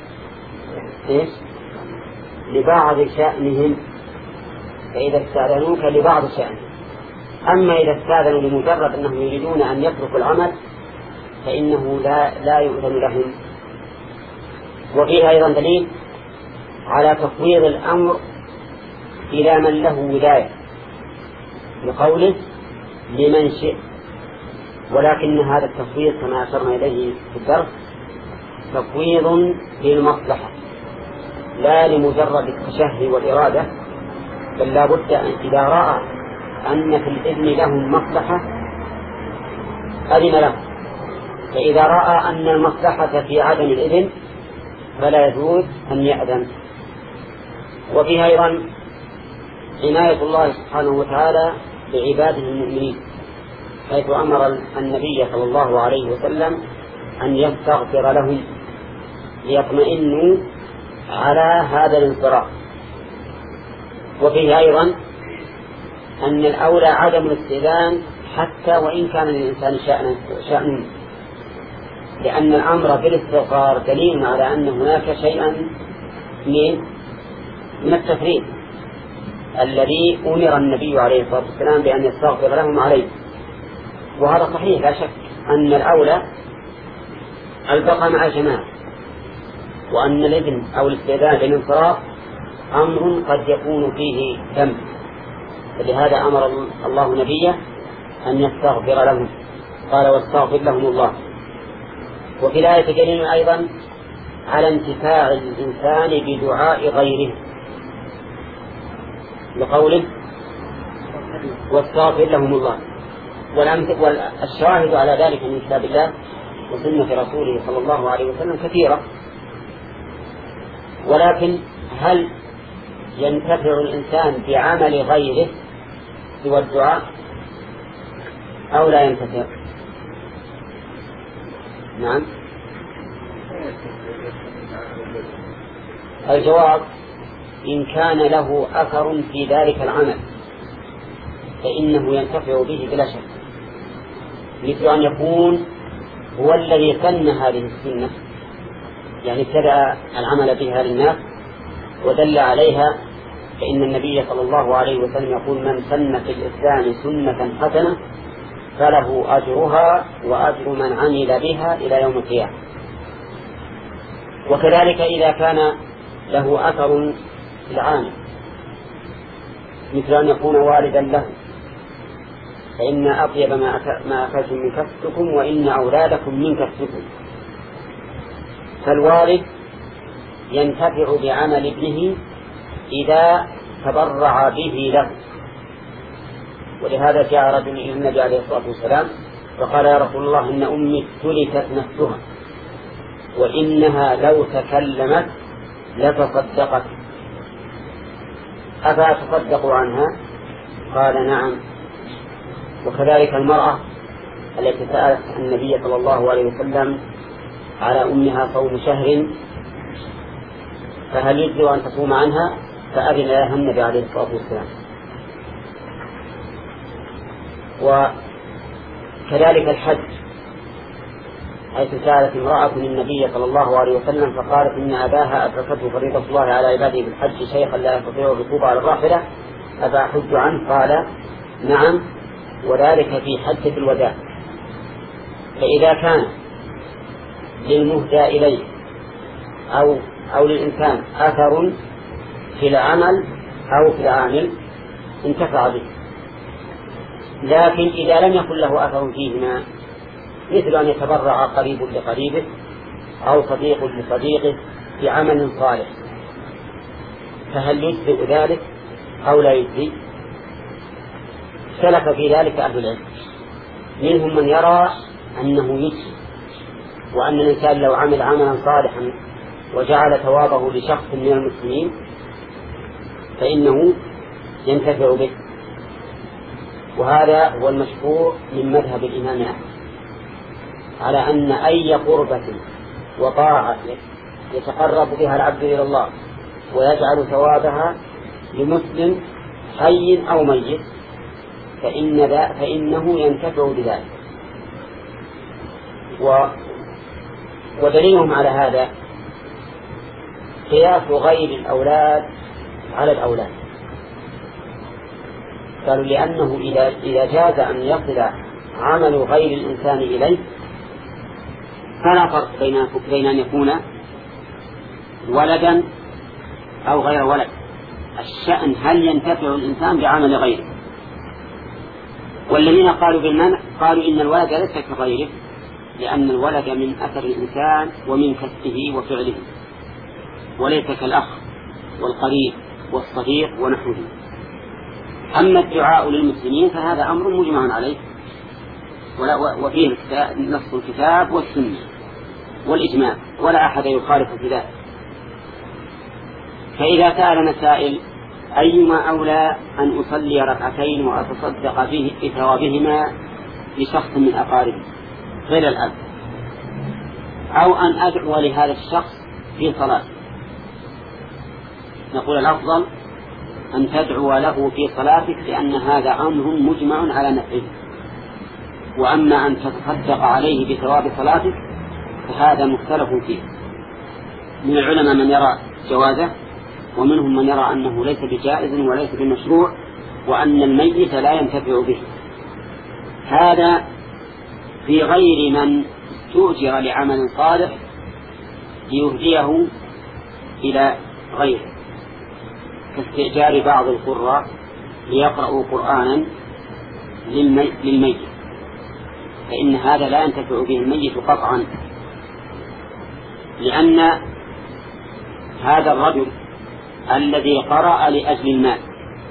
لبعض شأنهم، فإذا استأذنوك لبعض شأنهم. أما إذا استأذنوا لمجرد أنهم يريدون أن يتركوا العمل فإنه لا يؤذن لهم. وفيه أيضا دليل على تفويض الأمر إلى من له ولاية، لقوله: لمن شئ. ولكن هذا التفويض كما أشرنا إليه في الدرس تفويض للمصلحة لا لمجرد التشهي والإرادة، بل لا بد إذا رأى أن في الإذن لهم مصلحة أذن له، فإذا رأى أن المصلحة في عدم الإذن فلا يجوز أن يأذن. وفيها أيضا عناية الله سبحانه وتعالى بعباده المؤمنين، حيث أمر النبي صلى الله عليه وسلم أن يستغفر لهم ليطمئنوا على هذا الانصراف. وفيه أيضا أن الأولى عدم الاستئذان حتى وإن كان للإنسان شأن، لأن الأمر بالاستغفار دليل على أن هناك شيئا من التفريط الذي أمر النبي عليه الصلاة والسلام بأن يستغفر لهم عليه. وهذا صحيح لا شك أن الأولى البقاء مع الجماعة، وأن الإذن أو الاستئذان بالانصراف أمر قد يكون فيه ذنب، فلهذا أمر الله نبيه أن يستغفر لهم، قال واستغفر لهم الله. وفي الآية دليل أيضا على انتفاع الإنسان بدعاء غيره لقوله واستغفر لهم الله. والشاهد على ذلك من كتاب الله وسنة رسوله صلى الله عليه وسلم كثيرة. ولكن هل ينتفع الإنسان بعمل غيره سوى الدعاء أو لا ينتفع؟ نعم، الجواب إن كان له أثر في ذلك العمل فإنه ينتفع به بلا شك، مثل أن يكون هو الذي سن هذه السنة، يعني ابتدأ العمل بها للناس ودل عليها، فإن النبي صلى الله عليه وسلم يقول من سن في الإسلام سنة حسنة فله أجرها وأجر من عمل بها إلى يوم القيامة. وكذلك إذا كان له أثر في العامل، مثل أن يكون والدا له، فإن أطيب ما أكلتم من كسبكم وإن أولادكم من كسبكم، فالوالد ينتفع بعمل ابنه إذا تبرع به له. ولهذا جاء رجل إلى النبي عليه الصلاة والسلام وقال يا رسول الله إن أمي تلفت نفسها وإنها لو تكلمت لتصدقت أفأتصدق عنها؟ قال نعم. وكذلك المرأة التي سألت النبي صلى الله عليه وسلم على أمها صوم شهر فهل يجزئ أن تصوم عنها؟ فأذن لها النبي عليه الصلاة والسلام. وكذلك الحج، حيث سألت امرأة النبي صلى الله عليه وسلم فقالت إن أباها أدركته فريضة الله على عباده بالحج شيخا لا يستطيع الركوب على الراحلة أفأحج عنه؟ قال نعم، وذلك في حجة الوداع. فإذا كان للمهدى إليه أو للإنسان أثر في العمل أو في العامل انتفع به. لكن إذا لم يكن له أثر فيهما، مثل أن يتبرع قريب لقريبه أو صديق لصديقه بعمل صالح، فهل يجزئ ذلك أو لا يجزئ؟ اختلف في ذلك أهل العلم، منهم من يرى أنه يجزئ، وأن الإنسان لو عمل عملا صالحا وجعل ثوابه لشخص من المسلمين فإنه ينتفع به. وهذا هو المشهور من مذهب الإمام أحمد على أن أي قربة وطاعة يتقرب بها العبد إلى الله ويجعل ثوابها لمسلم حي أو ميت فإنه ينتفع بذلك. ودليلهم على هذا قياس غير الأولاد على الأولاد. قالوا لأنه إذا جاز أن يصل عمل غير الإنسان إليه فلا فرق بين أن يكون ولدا أو غير ولد، الشأن هل ينتفع الإنسان بعمل غيره. والذين قالوا بالمنع قالوا إن الولد ليس كغيره، لأن الولد من أثر الإنسان ومن كسبه وفعله، وليس كالأخ والقريب والصديق ونحوه. أما الدعاء للمسلمين فهذا أمر مجمع عليه، وفيه نص الكتاب والسنة والإجماع، ولا أحد يخالف في ذلك. فإذا سألنا سائل أيما أولى أن أصلي ركعتين وأتصدق بثوابهما لشخص من أقاربي غير الأب، أو أن أدعو لهذا الشخص في صلاة، نقول الأفضل أن تدعو له في صلاتك، لأن هذا أمر مجمع على نفعه. وأما أن تتصدق عليه بثواب صلاتك فهذا مختلف فيه. من العلماء من يرى جوازه، ومنهم من يرى أنه ليس بجائز وليس بمشروع، وأن الميت لا ينتفع به. هذا في غير من تؤجر لعمل صالح ليهديه إلى غيره، كاستئجار بعض القراء ليقرأوا قرآنا للميت، فإن هذا لا ينتفع به الميت قطعا، لأن هذا الرجل الذي قرأ لأجل المال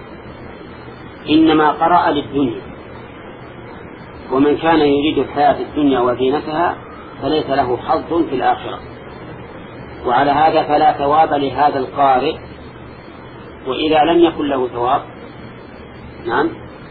إنما قرأ للدنيا، ومن كان يريد الحياة الدنيا وزينتها فليس له حظ في الآخرة. وعلى هذا فلا ثواب لهذا القارئ. وإذا لم يكن له ثواب، نعم،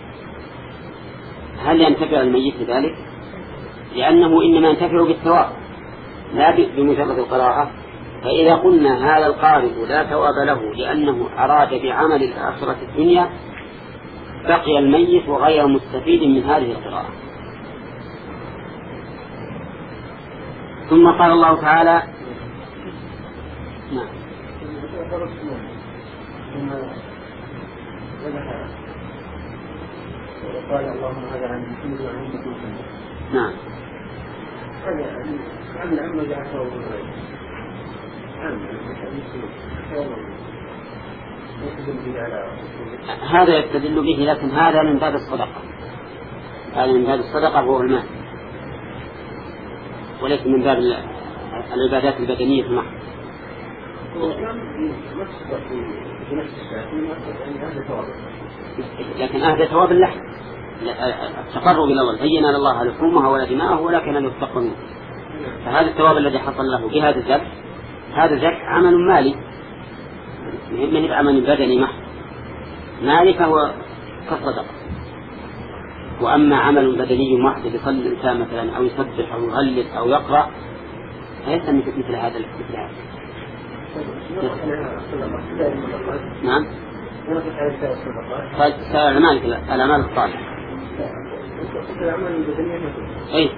هل ينتفع الميت بذلك؟ لأنه إنما ينتفع بالثواب لا بمجرد القراءة. فإذا قلنا هذا القارئ لا ثواب له لأنه أراد بعمل الآخرة الدنيا، بقي الميت وغير مستفيد من هذه القراءة. ثم قال الله تعالى: نعم، وقال اللهم هذا عن كل وعن كل. نعم. هذا يستدل به، لكن هذا من باب الصدقة، هذا من باب الصدقة وهو المال، وليس من باب العبادات البدنية في المحض. لكن أهدى ثواب اللحم، التقرب إلى الله، زين الله لحومها ولا دماءه ولكن ليتقوا منه. فهذا الثواب الذي حصل له بهذا الذبح، هذا الذبح عمل مالي من عمل بدني محض مالي، فهو كالصدقة. وأما عمل بدني محض يصلي الإنسان مثلا أو يسبح أو يغلس أو يقرأ ليس مثل هذا. نعم. الأعمال الصالحة. أي.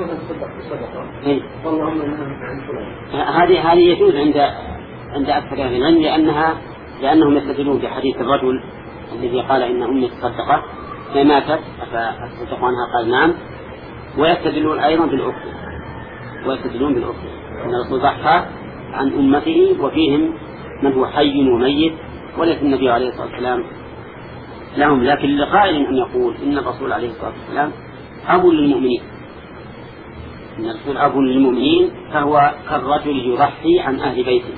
هذه يجوز عند أكثر أهل العلم، لأنهم يستدلون بحديث الرجل الذي قال إن أمي تصدقت فماتت فأصدق عنها، قال نعم. ويستدلون أيضا بالأخرى، أن الرسول ضحى عن أمته وفيهم من هو حي وميت، وليس النبي عليه الصلاة والسلام لهم. لكن لقائل أن يقول إن الرسول عليه الصلاة والسلام أب للمؤمنين، إن الرسول أب للمؤمنين، فهو كالرجل يضحي عن أهل بيته.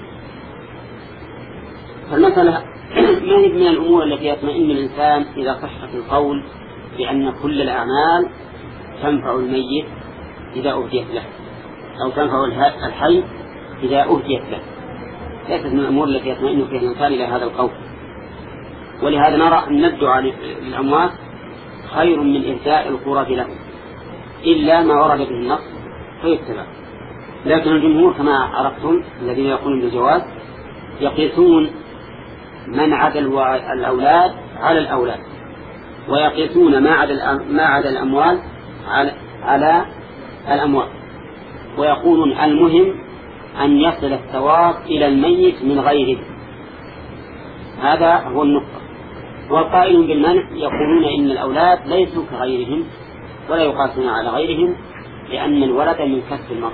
فالمسألة ما هي من الأمور التي يطمئن الإنسان إذا صحت القول بأن كل الأعمال تنفع الميت إذا أهديت له، أو تنفع الحي إذا أهديت له. ليست من الأمور التي يطمئن فيها الإنسان إلى هذا القول. ولهذا نرى أن الدعاء للأموات خير من إهداء القرب له، إلا ما ورد به النص فيتبع. لكن الجمهور كما عرفتم الذين يقولون بالجواز يقيسون منع الأولاد على الأولاد، ويقيسون ما عدا الأموال على الأموال، ويقولون المهم أن يصل الثواب إلى الميت من غيره. هذا هو النقطة. والقائلون بالمنع يقولون إن الأولاد ليسوا كغيرهم ولا يقاسون على غيرهم، لأن الولد من كسب المرء.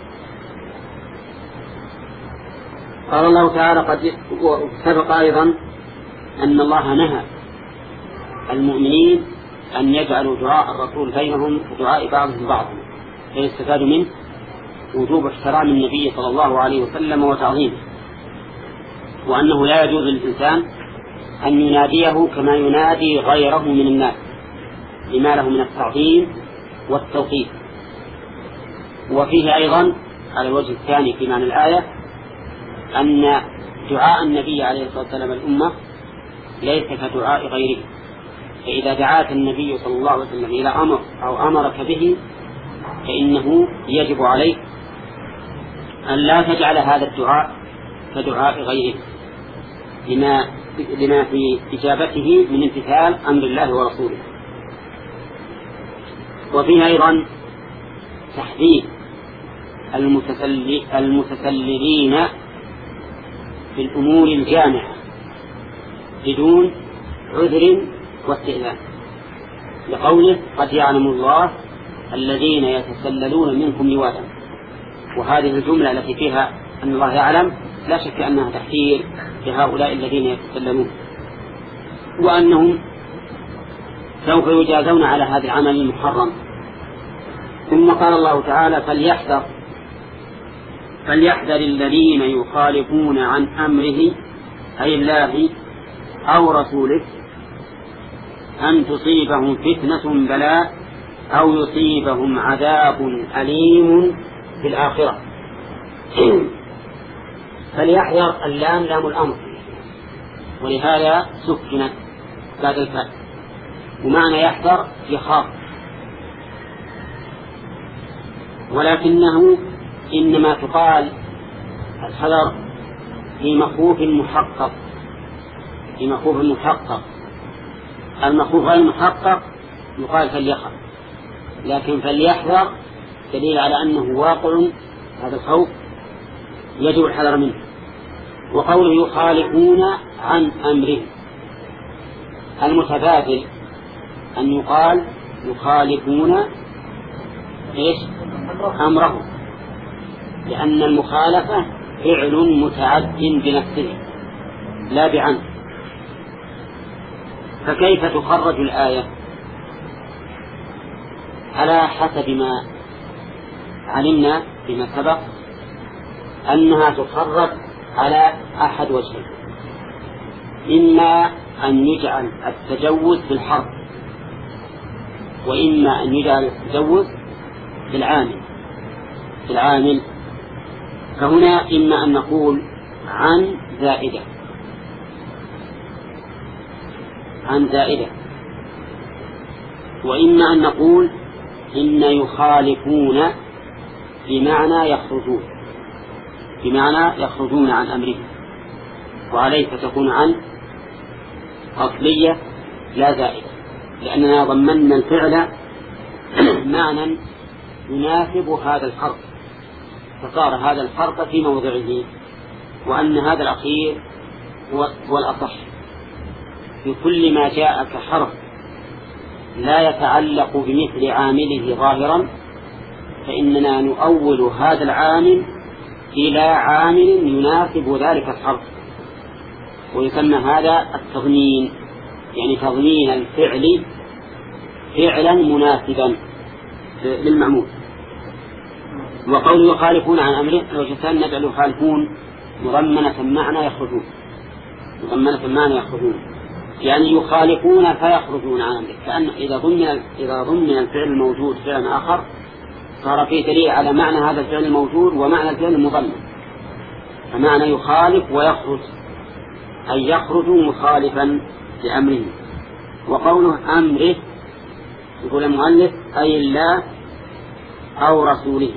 قال الله تعالى: قد سبق أيضا أن الله نهى المؤمنين أن يجعلوا دعاء الرسول بينهم ودعاء بعضهم بعضا، فيستفاد منه وجوب احترام النبي صلى الله عليه وسلم وتعظيمه، وأنه لا يجوز للإنسان أن يناديه كما ينادي غيره من الناس لما له من التعظيم والتوقيف. وفيه أيضا على الوجه الثاني في معنى الآية أن دعاء النبي عليه الصلاة والسلام الأمة ليس كدعاء غيره. فإذا دعاك النبي صلى الله عليه وسلم إلى أمر أو أمرك به فإنه يجب عليك أن لا تجعل هذا الدعاء كدعاء غيره، لما في إجابته من امتثال أمر الله ورسوله. وفيه أيضا تحذير المتسللين في الأمور الجامعة بدون عذر واستئذان، لقوله قد يعلم الله الذين يتسللون منكم لواذا. وهذه الجملة التي فيها أن الله يعلم لا شك أنها تحذير لهؤلاء الذين يتسللون، وأنهم سوف يجازون على هذا العمل المحرم. ثم قال الله تعالى فليحذر الذين يخالفون عن أمره أي الله أو رسوله أن تصيبهم فتنة بلاء أو يصيبهم عذاب أليم في الآخرة. فليحذر اللام لام الأمر، ولهذا سكنت بعد الفاء، ومعنى يحذر يخاف، ولكنه إنما تقال الحذر في مخوف محقق، في مخوف محقق. المخوف غير محقق يقال فليخف، لكن فليحذر دليل على أنه واقع هذا الخوف يجب الحذر منه. وقوله يخالفون عن أمره، المتبادل أن يقال يخالفون إيش أمره، لأن المخالفة فعل متعد بنفسه لا بعنه. فكيف تخرج الآية؟ على حسب ما علمنا فيما سبق أنها تخرج على أحد وجهين: إما أن يجعل التجوز في الحرف، وإما أن يجعل التجوز في العامل. فهنا إما أن نقول عن زائدة، وإما أن نقول إن يخالفون بمعنى يخرجون عن أمره، وعليه فتكون عن أصلية لا زائدة، لأننا ضمننا الفعل معنى يناسب هذا الحرف، فصار هذا الحرف في موضعه، وأن هذا الأخير هو الأصح. في كل ما جاء كحرف لا يتعلق بمثل عامله ظاهرا فإننا نؤول هذا العامل إلى عامل يناسب ذلك الحرف، ويسمى هذا التضمين، يعني تضمين الفعل فعلا مناسبا للمعمول. وقول يخالفون عن أمره الوجه الثاني نجعل يخالفون مضمنة معنى يخرجون، يعني يخالفون فيخرجون عن أمره، كأن إذا ضمن الفعل الموجود فعلا آخر صار فيه دليل على معنى هذا الفعل الموجود ومعنى الفعل المضمن. فمعنى يخالف ويخرج أي يخرج مخالفا لأمره. وقوله أمره يقول المؤلف أي الله أو رسوله،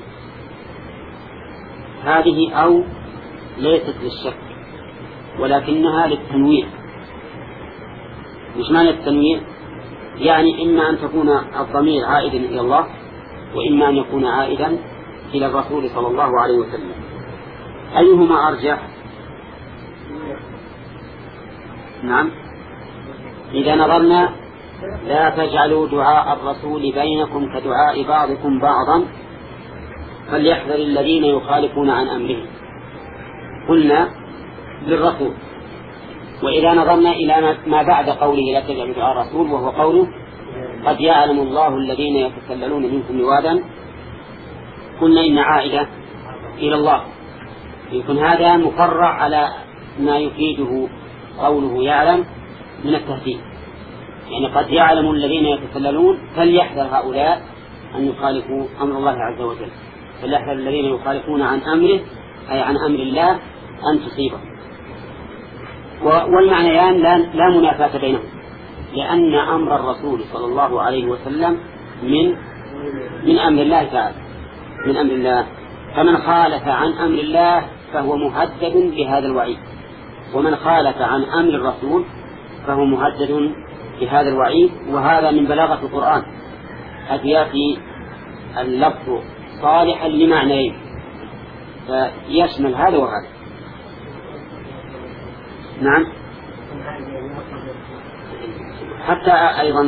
هذه أو ليست للشك ولكنها للتنويع. مش معنى التنويع؟ يعني إما أن تكون الضمير عائدا إلى الله، وإما أن يكون عائدا إلى الرسول صلى الله عليه وسلم. أيهما أرجح؟ نعم، إذا نظرنا لا تجعلوا دعاء الرسول بينكم كدعاء بعضكم بعضا فليحذر الذين يخالفون عن أمره، قلنا للرسول. وإذا نظرنا إلى ما بعد قوله لا تجعلوا دعاء الرسول، وهو قوله قد يعلم الله الذين يتسللون منكم لواذا، قلنا إن عائدة إلى الله، يكون هذا مفرع على ما يفيده قوله يعلم من التهديد، يعني قد يعلم الذين يتسللون فليحذر هؤلاء أن يخالفوا أمر الله عز وجل، فليحذر الذين يخالفون عن أمره أي عن أمر الله أن تصيبهم. والمعنيان لا منافاة بينهم، لأن أمر الرسول صلى الله عليه وسلم من أمر الله تعالى، من أمر الله، فمن خالف عن أمر الله فهو مهدد بهذا الوعيد، ومن خالف عن أمر الرسول فهو مهدد بهذا الوعيد. وهذا من بلاغة القرآن، قد يأتي اللفظ صالحا لمعنيين، فيشمل هذا وهذا. نعم. حتى أيضا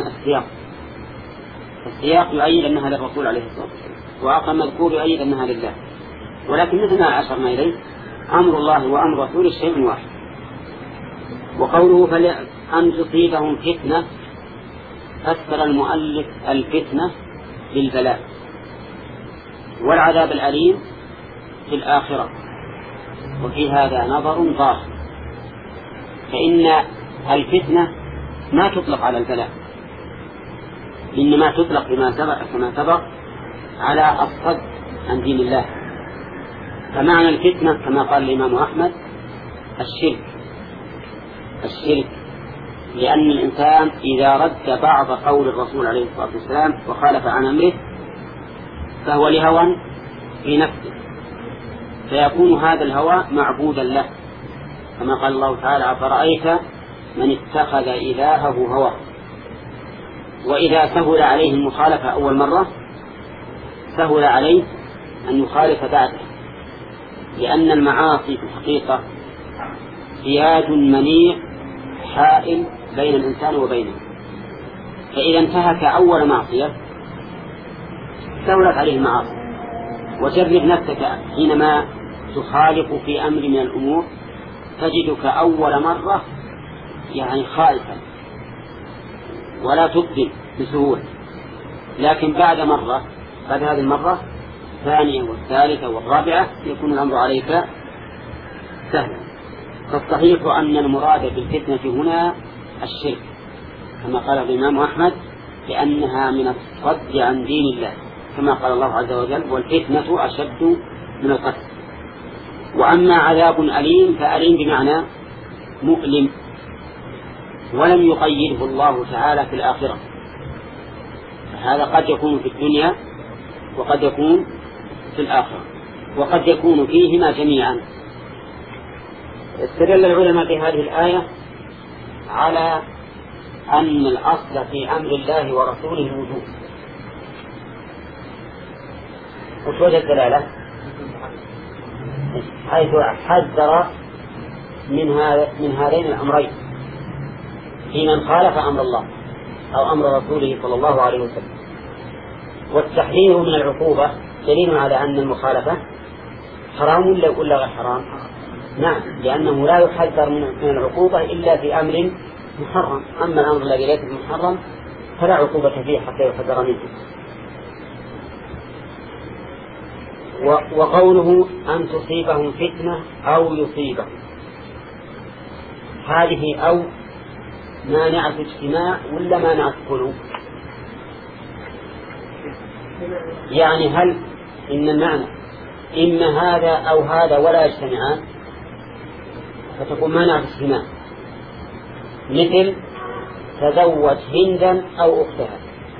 السياق يؤيد أنها للرسول عليه الصلاة والسلام، وأقل مذكور يؤيد أنها لله، ولكن مثل ما أشرنا إليه أمر الله وأمر رسوله شيء واحد. وقوله أن تصيبهم فتنة، فسر المؤلف الفتنة بالبلاء والعذاب الأليم في الآخرة، وفي هذا نظر ظاهر، فإن الفتنة ما تطلق على البلاء، إنما تطلق كما سبق على الصد عن دين الله. فمعنى الفتنة كما قال الإمام أحمد الشرك، لأن الإنسان إذا رد بعض قول الرسول عليه الصلاة والسلام وخالف عن أمره فهو لهوى في نفسه، فيكون هذا الهوى معبودا له، كما قال الله تعالى: أفرأيت من اتخذ إلهه هواه. وإذا سهل عليه المخالفة أول مرة سهل عليه أن يخالف بعده، لأن المعاصي في الحقيقة سياج منيع حائل بين الإنسان وبينه، فإذا انتهك أول معصية سهلت عليه المعاصي. وجرب نفسك حينما تخالف في أمر من الأمور تجدك أول مرة يعني خائفا ولا تقبل بسهولة، لكن بعد هذه المرة الثانية والثالثة والرابعة يكون الأمر عليك سهلا. فالصحيح أن المراد بالفتنة هنا الشرك كما قال الإمام أحمد، لأنها من الصد عن دين الله، كما قال الله عز وجل: والفتنة أشد من القتل. وأما عذاب أليم فأليم بمعنى مؤلم، ولم يقيده الله تعالى في الآخرة، هذا قد يكون في الدنيا وقد يكون في الآخرة، وقد يكون فيهما جميعا. استدل العلماء بهذه الآية على أن الأصل في أمر الله ورسوله الوجوب. وش وجه الدلالة؟ حيث حذر من هذين الأمرين في من خالف أمر الله أو أمر رسوله صلى الله عليه وسلم. والتحذير من العقوبة دليل على أن المخالفة حرام ولا غير حرام؟ نعم، لأنه لا يحذر من العقوبة إلا في أمر محرم، أما الأمر الذي ليس محرم فلا عقوبة فيه حتى يحذر منه. وقوله أن تصيبهم فتنة أو يصيبهم، هذه أو مانعة اجتماع ولا مانعة خلو؟ يعني هل إن المعنى إما هذا أو هذا ولا يجتمعان فتكون مانعة اجتماع، مثل تزوج هندا أو أختها،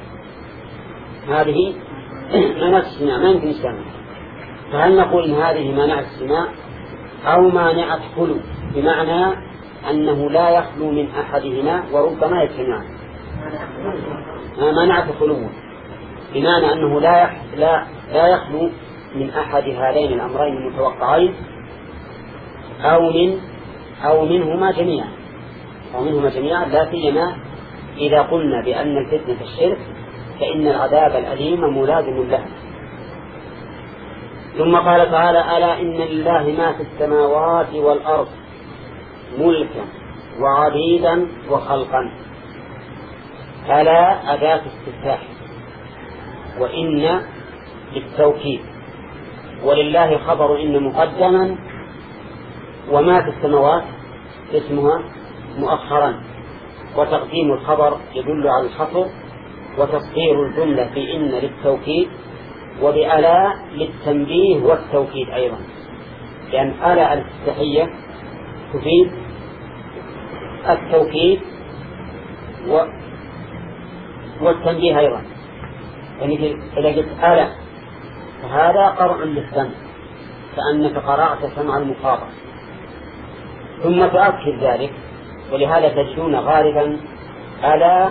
هذه مانعة اجتماع ما يمكن يجتمع. فهل نقول إن هذه مانعة اجتماع أو مانعة خلو، بمعنى أنه لا يخلو من أحدهما وربما يجتمعان؟ مانعة خلو بمعنى أنه لا يخلو من أحد هذين الأمرين المتوقعين أو منهما جميعا، لا سيما إذا قلنا بأن الفتنة الشرك فإن العذاب الأليم ملازم له. ثم قال تعالى: ألا إن لله ما في السماوات والأرض ملكا وعبيدا وخلقا. ألا أداة استفتاح، وإن للتوكيد، ولله خبر إن مقدما، وما في السماوات اسمها مؤخرا، وتقديم الخبر يدل على الحصر، وتصدير الجملة في إن للتوكيد، وبألا للتنبيه والتوكيد أيضا، لأن ألا الاستفتاحية تفيد التوكيد والتنبيه أيضا. يعني إذا قلت ألا فهذا قرع للسمع، فأنك قرأت سمع المخاطب، ثم تؤكد ذلك. ولهذا تجدون غالبا ألا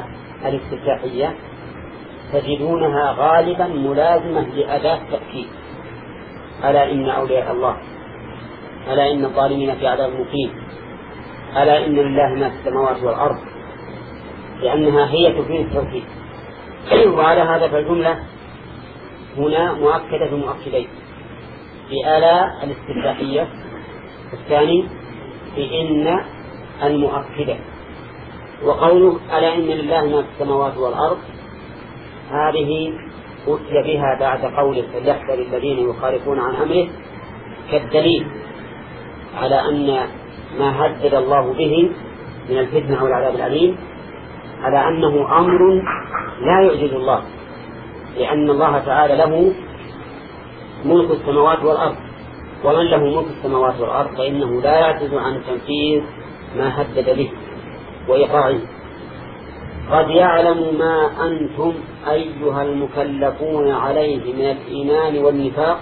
الاستفتاحية تجدونها غالبا ملازمة لأداة تأكيد، ألا إن أولياء الله، ألا إن الظالمين في عذاب مقيم، ألا إن لله ما في السماوات والأرض، لأنها هي تفيد التوحيد. وعلى هذا فالجملة هنا مؤكدة بمؤكدين: في ألا الاستفتاحية، الثاني في إن المؤكدة. وقوله ألا إن لله ما في السماوات والأرض هذه أتي بها بعد قوله فليحذر الذين يخالفون عن أمره، كالدليل على أن ما هدد الله به من الفتنة والعذاب الأليم على أنه أمر لا يعجز الله، لأن الله تعالى له ملك السماوات والأرض، ومن له ملك السماوات والأرض فإنه لا يعجز عن تنفيذ ما هدد به وإيقاعه. قد يعلم ما أنتم أيها المكلفون عليه من الإيمان والنفاق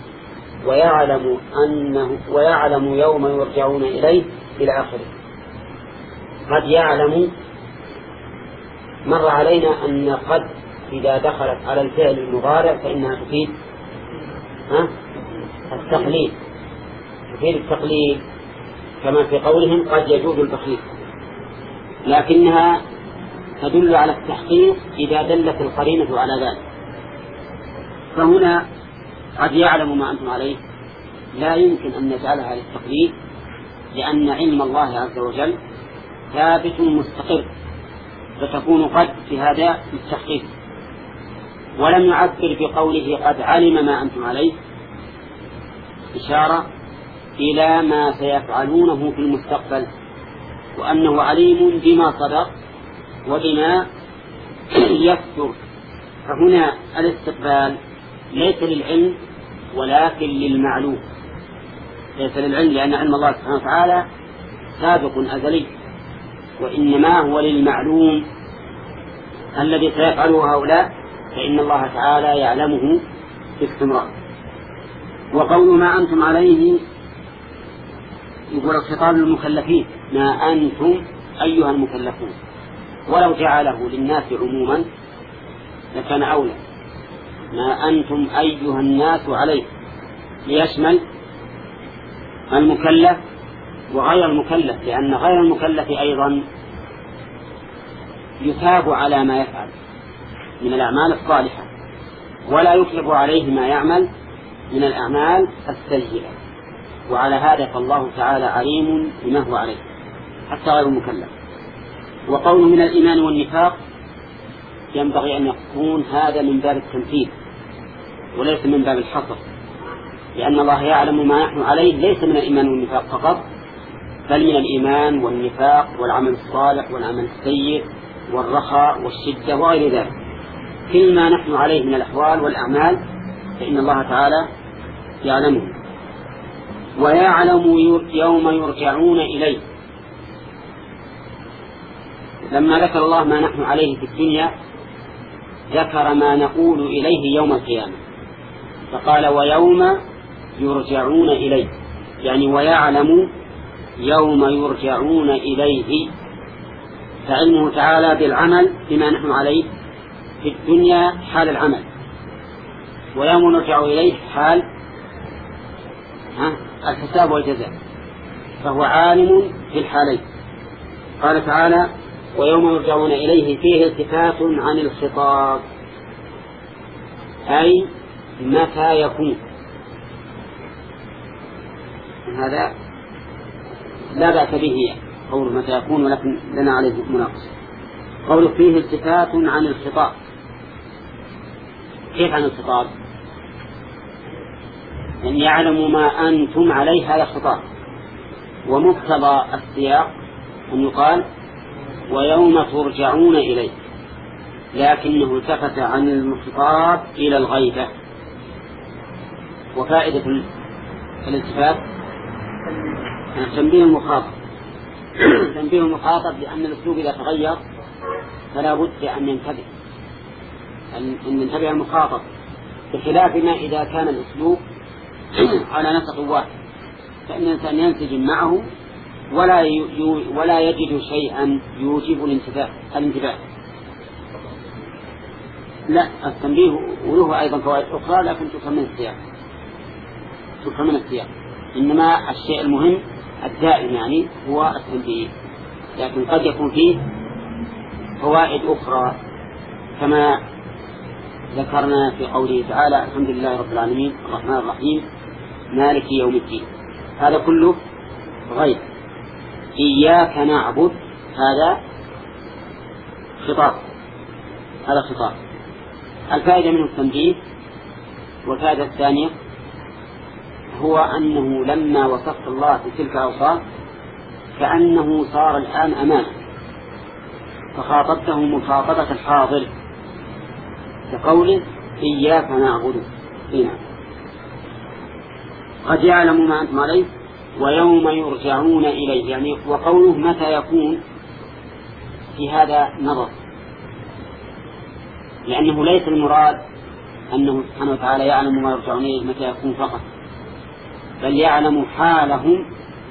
ويعلم يوم يرجعون إليه إلى آخره. قد يعلم، مر علينا أن قد إذا دخلت على الفعل المضارع فإنها تفيد التقليد، تفيد التقليد كما في قولهم قد يجوز البخيل، لكنها تدل على التحقيق إذا دلت القرينة على ذلك. فهنا قد يعلم ما أنتم عليه لا يمكن أن نجعلها للتقليد، لأن علم الله عز وجل ثابت مستقر، فتكون قد في هذا التحقيق. ولم يعبر بقوله قد علم ما أنتم عليه إشارة إلى ما سيفعلونه في المستقبل، وأنه عليم بما صدق وبما يكثر. فهنا الاستقبال ليس للعلم ولكن للمعلوم، ليس للعلم لأن علم الله سبحانه وتعالى سابق أزلي، وإنما هو للمعلوم الذي سيفعله هؤلاء، فإن الله تعالى يعلمه باستمرار. وقول ما أنتم عليه يقول الخطاب للمكلفين، ما أنتم أيها المكلفون، ولو جعله للناس عموما لكان أولى. ما أنتم أيها الناس عليه ليشمل المكلف وغير المكلف، لأن غير المكلف أيضا يثاب على ما يفعل من الأعمال الصالحة، ولا يكتب عليه ما يعمل من الأعمال السيئة. وعلى هذا فالله تعالى عليم بما هو عليه حتى غير المكلف. وقوله من الإيمان والنفاق ينبغي أن يكون هذا من باب التمثيل وليس من باب الحصر، لأن الله يعلم ما نحن عليه ليس من الإيمان والنفاق فقط، بل من الإيمان والنفاق والعمل الصالح والعمل السيء والرخاء والشدة وغير ذلك. كل ما نحن عليه من الأحوال والأعمال فإن الله تعالى يعلمه. ويعلم يوم يرجعون إليه. لما ذكر الله ما نحن عليه في الدنيا ذكر ما نقول إليه يوم القيامة، فقال ويوم يرجعون إليه، يعني ويعلم يوم يرجعون إليه، فعلمه تعالى بالعمل بما نحن عليه في الدنيا حال العمل، ويوم نرجع إليه حال الحساب والجزاء، فهو عالم في الحالين. قال تعالى ويوم يرجعون إليه فيه التفات عن الخطاب، أي متى يكون. هذا لا بأس به قول متى يكون، ولكن لنا عليه مناقصة. قول فيه التفات عن الخطاب، كيف عن الخطاب؟ أن يعلم ما أنتم عليه هذا الخطاب، ومقتضى السياق أن يقال ويوم ترجعون إليه، لكنه التفت عن الخطاب إلى الغيبة. وفائدة الالتفات تنبيه المخاطب تنبيه المخاطب، لأن الأسلوب إذا تغير فلا بد أن ينتبه المخاطب، بخلاف ما إذا كان الأسلوب على نسق واحد فإن الإنسان ينسجم معه ولا يجد شيئا يوجب الانتباه. لا، التنبيه وله أيضا فوائد أخرى لكن تسمى السياق. تفهم من السياق، إنما الشيء المهم الدائم يعني هو التنبيه، لكن قد يكون فيه فوائد أخرى كما ذكرنا في قوله تعالى الحمد لله رب العالمين الرحمن الرحيم مالك يوم الدين. هذا كله غير إياك نعبد، هذا خطاب، هذا خطاب. الفائدة منه التنبيه. والفائدة الثانية هو أنه لما وصف الله بتلك الأوصاف كأنه صار الآن أمامه، فخاطبته مخاطبة الحاضر كقوله إياك نعبد فينا، قد يعلم ما أنتم عليه ويوم يرجعون إليه، يعني وقوله متى يكون في هذا نظر، لأنه ليس المراد أنه سبحانه وتعالى يعلم ما يرجعون إليه متى يكون فقط، بل يعلم حالهم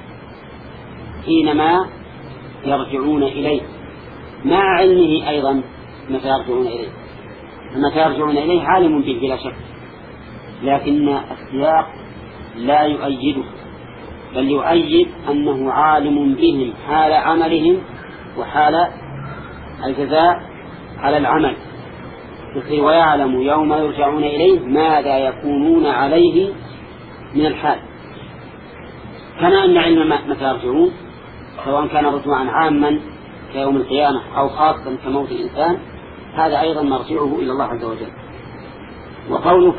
حينما يرجعون إليه، مع علمه أيضا متى يرجعون إليه. فمتى يرجعون إليه عالم به بلا شك، لكن السياق لا يؤيده، بل يؤيد أنه عالم بهم حال عملهم وحال الجزاء على العمل، ويعلم يوم يرجعون إليه ماذا يكونون عليه من الحال، كما أن علم متى يرجعون سواء كان رجوعا عاما كيوم القيامة أو خاصا كموت الإنسان، هذا أيضا مرجعه إلى الله عز وجل. وقوله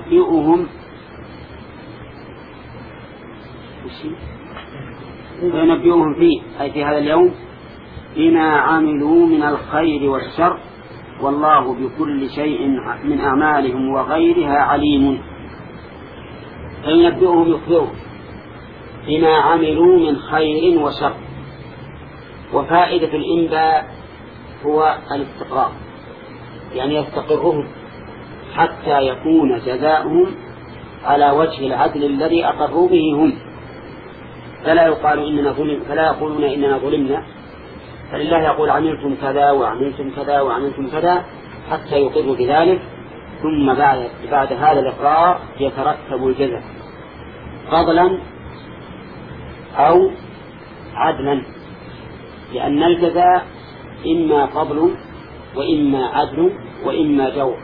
فينبئهم فيه أي في هذا اليوم بما عملوا من الخير والشر والله بكل شيء من أعمالهم وغيرها عليم. فينبئهم يخبرهم بما عملوا من خير وشر. وفائدة الإنباء هو الاستقرار، يعني يستقرهم حتى يكون جزاؤهم على وجه العدل الذي أقروا به هم، فلا يقولون إننا ظلمنا، فلله يقول عملتم كذا وعملتم كذا وعملتم كذا حتى يقروا بذلك، ثم بعد هذا الإقرار يترتب الجزاء فضلا أو عدلا، لأن الجزاء إما فضل وإما عدل وإما جور.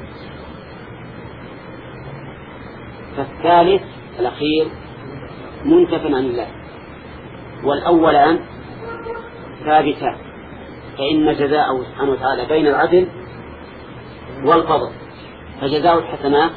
فالثالث الأخير منتف عن الله، والأولان ثابتان، فإن جزاءه سبحانه وتعالى بين العدل والفضل، فجزاء الحسنات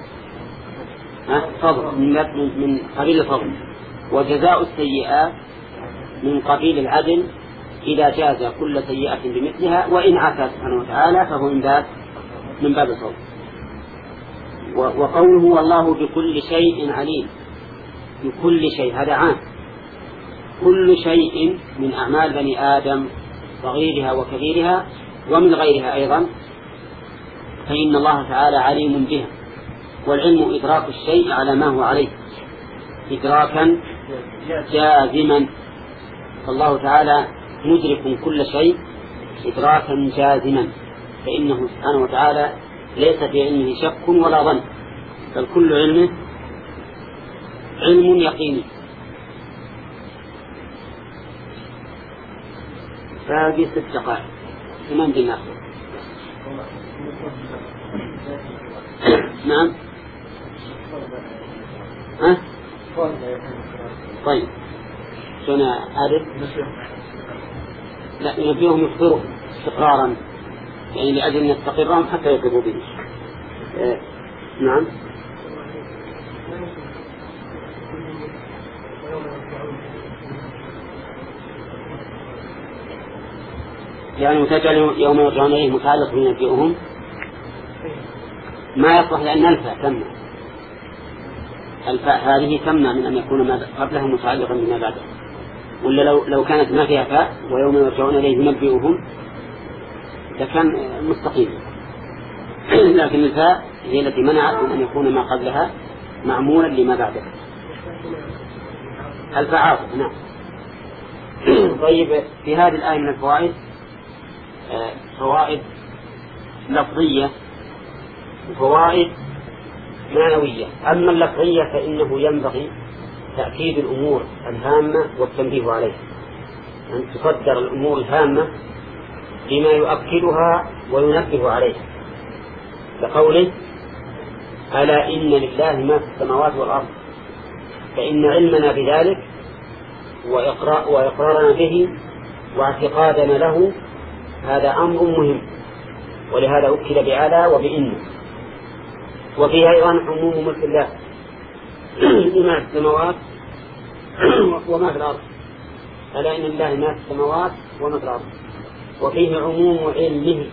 فضل من قبيل الفضل، وجزاء السيئات من قبيل العدل إذا جاز كل سيئة بمثلها، وإن عفا سبحانه وتعالى فهو من باب الفضل. وقوله والله بكل شيء عليم، بكل شيء هذا عام، كل شيء من أعمال بني آدم صغيرها وكبيرها ومن غيرها أيضا، فإن الله تعالى عليم بها، والعلم إدراك الشيء على ما هو عليه إدراكا جازما، فالله تعالى مدرك كل شيء إدراكا جازما، فإنه سبحانه وتعالى ليس في علمه شك ولا ظن، بل كل علمه علم يقيني. باقي 6 دقائق كمان بالناس. نعم ها؟ طيب شنو أعرف؟ لا ينبيهم يخبروا استقرارا، يعني لأجل أن يستقرهم حتى يقربوا به. نعم يعني متجعل يوم يرجعون إليه متعلق بينبئهم ما يصلح، لأن الفاء هذه تمنع من أن يكون ما قبلها متعلقا بما بعده، ولا لو كانت ما فيها فاء ويوم يرجعون إليه ينبئهم لكان مستقيم، لكن الفاء هي التي منعت من أن يكون ما قبلها معمولا لما بعده. الفاء عاطف. نعم. طيب في هذه الآية من الفوائد فوائد لفظية وفوائد معنوية. أما اللفظية فإنه ينبغي تأكيد الأمور الهامة والتنبيه عليها، أن تصدر الأمور الهامة بما يؤكدها وينبه عليها، كقوله ألا إن لله ما في السماوات والأرض، فإن علمنا بذلك وإقرارنا به واعتقادنا له هذا أمر مهم، ولهذا أكد بألا وبإن. وفيها أيضا عموم ملك الله بما في السماوات وما في الأرض، ألا إن لله ما في السماوات وما في الأرض. وفيه عموم علمه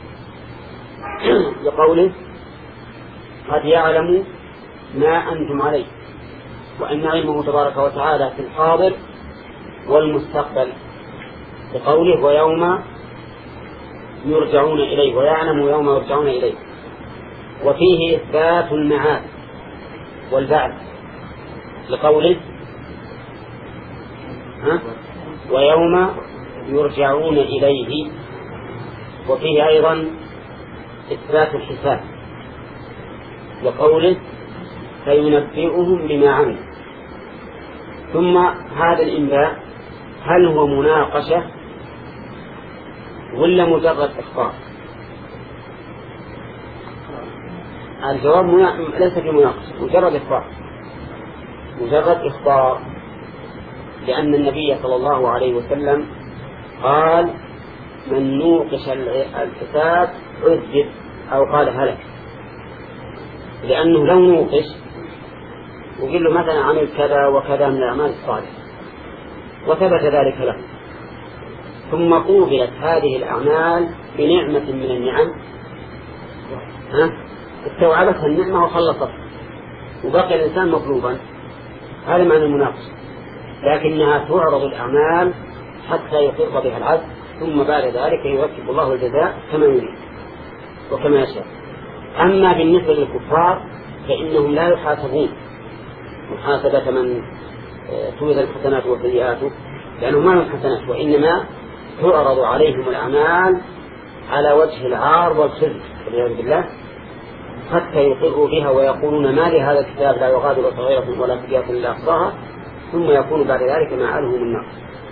لقوله قد يعلم ما أنتم عليه، وأن علمه تبارك وتعالى في الحاضر والمستقبل، لقوله ويوم يرجعون إليه، ويعلم يوم يرجعون إليه. وفيه إثبات المعاد والبعث لقوله ويوم يرجعون إليه. وفيه أيضا إثبات الحساب لقوله فينبئهم بما عملوا. ثم هذا الإنباء هل هو مناقشة ولا مجرد إخبار؟ الجواب ليس بمناقشة، مجرد إخبار، مجرد إخبار، لأن النبي صلى الله عليه وسلم قال من نوقش الحساب عذب، أو قال هلك، لأنه لو نوقش وقل له مثلا عمل كذا وكذا من الأعمال الصالحة وثبت ذلك له، ثم قوبلت هذه الأعمال بنعمة من النعم، استوعبتها النعمة وخلصت وبقي الإنسان مطلوبا، هذا معنى المناقشة. لكنها تعرض الأعمال حتى يقر بها العبد، ثم بعد ذلك يرتب الله الجزاء كما يريد وكما يشاء. أما بالنسبة للكفار فإنهم لا يحاسبون محاسبة من توزن الحسنات والسيئات، لأنهم ما لهم حسنات، وإنما تعرض عليهم الأعمال على وجه العار والخزي والعياذ بالله، حتى يقروا بها ويقولون ما لهذا الكتاب لا يغادر صغيرة ولا كبيرة إلا أحصاها، ثم يكون بعد ذلك مآلهم النار.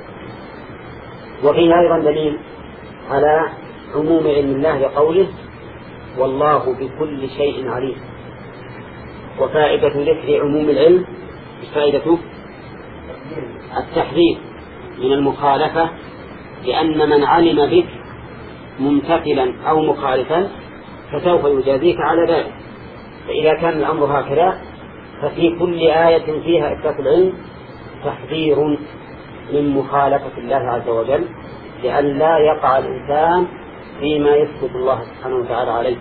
وفيه أيضا دليل على عموم علم الله لقوله والله بكل شيء عليم. وفائدة ذكر عموم العلم فائدته التحذير من المخالفة، لأن من علم بك ممتثلا أو مخالفا فسوف يجازيك على ذلك. فإذا كان الأمر هكذا ففي كل آية فيها إثبات العلم تحذير من مخالفة الله عز وجل، لئلا يقع الإنسان فيما يثبت الله سبحانه وتعالى عليه.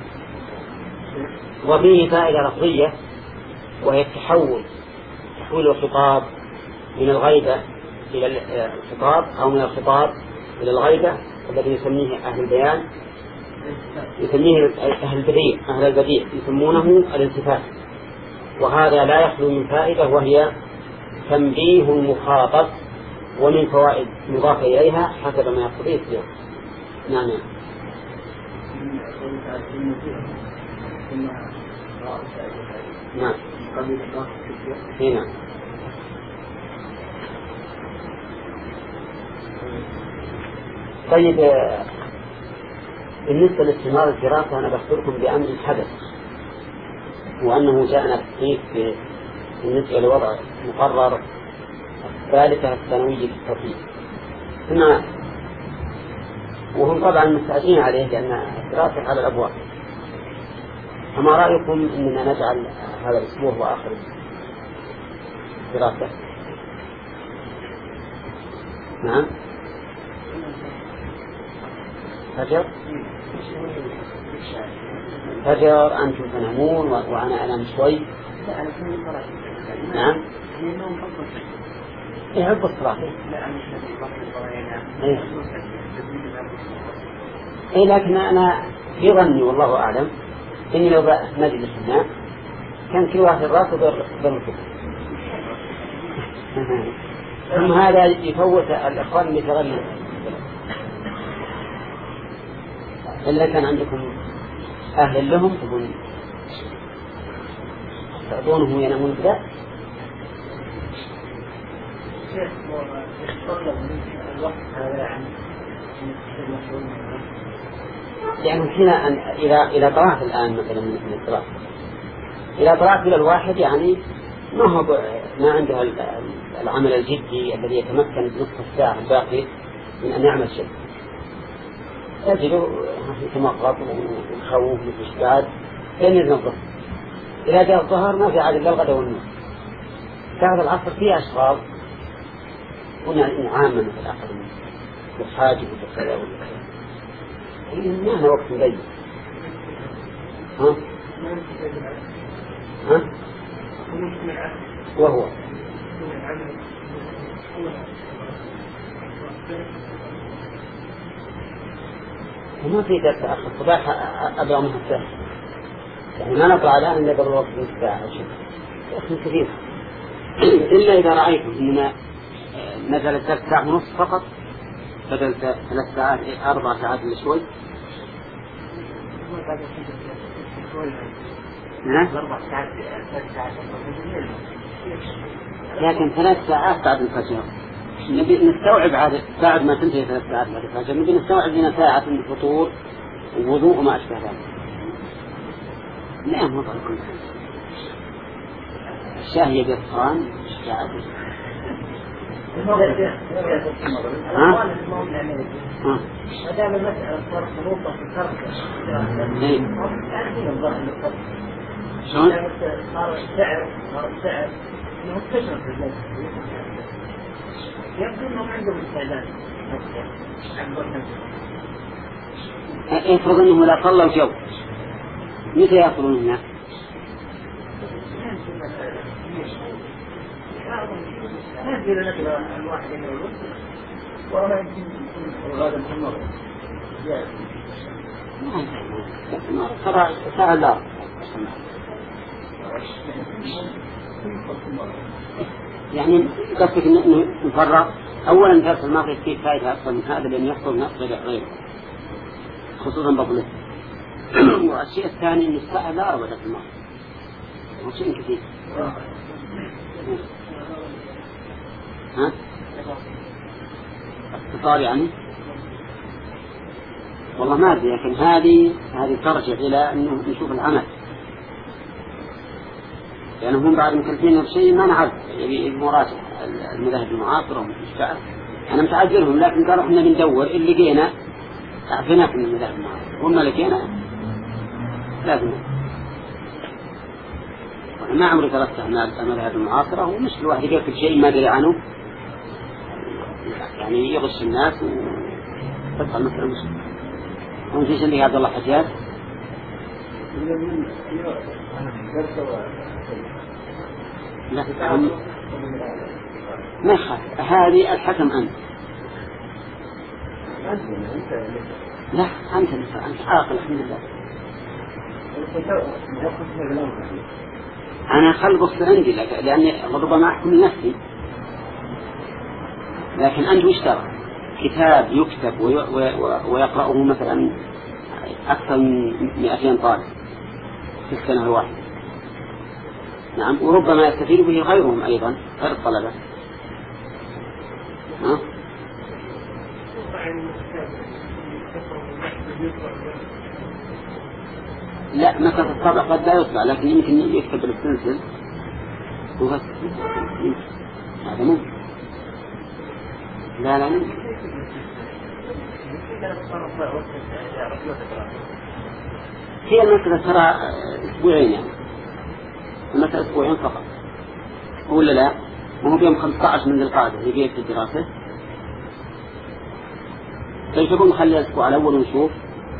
وفيه فائدة لفظية وهي تحويل الخطاب من الغيبة إلى الخطاب، أو من الخطاب إلى الغيبة، الذي يسميه أهل البيان، يسميه أهل البديع يسمونه الالتفات. وهذا لا يخلو من فائدة، وهي تنبيه المخاطب، ومن فوائد مضافة إليها حسب ما يقتضيه السياق. نعم. نعم. هنا طيب، بالنسبة لاستمرار الدراسة أنا بخبركم بأمر حدث، وأنه جاءنا تحقيق بالنسبة لوضع مقرر الثالثة الثانوية للتطبيق، وهم طبعا مستعجلين عليه لأن الدراسة على الأبواب. فما رأيكم أننا نجعل هذا الأسبوع هو آخر دراسة؟ نعم. فجر أنتم تنامون وأنا أنام شوي. نعم. يحب الصلاة. إيه لكن أنا في ظني والله أعلم إني لو مجلس هنا كان كل واحد راسه بالركوب. ثم هذا يفوت الإخوان اللي تغنوا، إلا كان عندكم أهل لهم تقول تعطونه ينامون بذا. يعني هنا إذا طلعت الآن مثلا من الطلاق، إذا طلعت إلى الواحد يعني ما عنده العمل الجدي الذي يتمكن بنصف الساعة الباقي من أن يعمل شيء، تجده يتمغط ويخوف ويشتعل لين يزن الظهر. إذا جاء الظهر ما في عاد إلا الغداء والنوم. بعد العصر فيه أشغال عامة مثل آخر والحاجب والكذا والكذا، ما هو وقت ضيق. وهو وما في درس أخر صباح أبرع منها الساعة، يعني ما نطلع الآن إلا قبل وقت الساعة أو شيء أخر كثير. إلا إذا رأيتم إننا نزل 3 ساعات ونصف فقط بدل 3 ساعات 4 ساعات إلا شوي. لكن 3 ساعات بعد الفجر نبي نستوعب عادة بعد ما تنتهي 3 ساعات بعد الفجر نبي نستوعب لنا ساعة من الفطور ووضوء وما أشبه ذلك. لا مو كل الشاهية بالصان الشعب. ما دام المسألة صار خروطة في الترك شلون؟ صار السعر انه انتشر في البلد يبدو انهم عندهم استعداد. افرض انهم لا صلوا جو متى يصلون هنا؟ ما يصير لك الواحد يقول ولا يمكن الغادم في المغرب ترى ساعة لا يعني قصدك انه نفرق. اولا درس المغرب فيه فائدة اكثر من هذا لان يحصل نقص غيره خصوصا بطله. والشيء الثاني ان الساعة لا أربعة في المغرب هو شيء كثير. ها؟ اختصار يعني والله ما أدري، لكن هذه ترجع إلى أنه نشوف العمل، لأنه هم بعد مكلفين بشيء ما نعرف المراجع المذاهب المعاصرة والمشتعر. أنا متعذرهم لكن قالوا إحنا بندور اللي لقينا أعطيناك من المذاهب المعاصرة وما لقينا لازم. ما عمري درست المذاهب المعاصرة ومش الواحد يكتب شيء ما دري عنه يعني يغش الناس وتبقى المسألة مشكلة. ومفيش اللي عبد الله حجاج لا ما يخاف. هذه الحكم أنت لا أنت عاقل الحمد لله. أنا خلبص عندي لأني ربما أحكم لنفسي، لكن أنت وش ترى كتاب يكتب ويقرأه مثلا أكثر من 200 طالب في السنة الواحدة. نعم وربما يستفيد به غيرهم أيضا غير الطلبة. لا مثلا الطبع قد لا يطبع لكن يمكن يكتب بالستنسل وبس هذا ممكن. لا ممكن. هي المسألة ترى أسبوعين يعني المسألة أسبوعين فقط ولا لا؟ وهو بيوم 15 من القاعدة يبيع في الدراسة. كيف يكون نخلي الأسبوع الأول ونشوف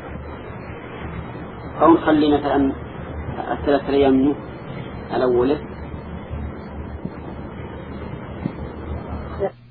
أو نخلي مثلا 3 أيام منه الأول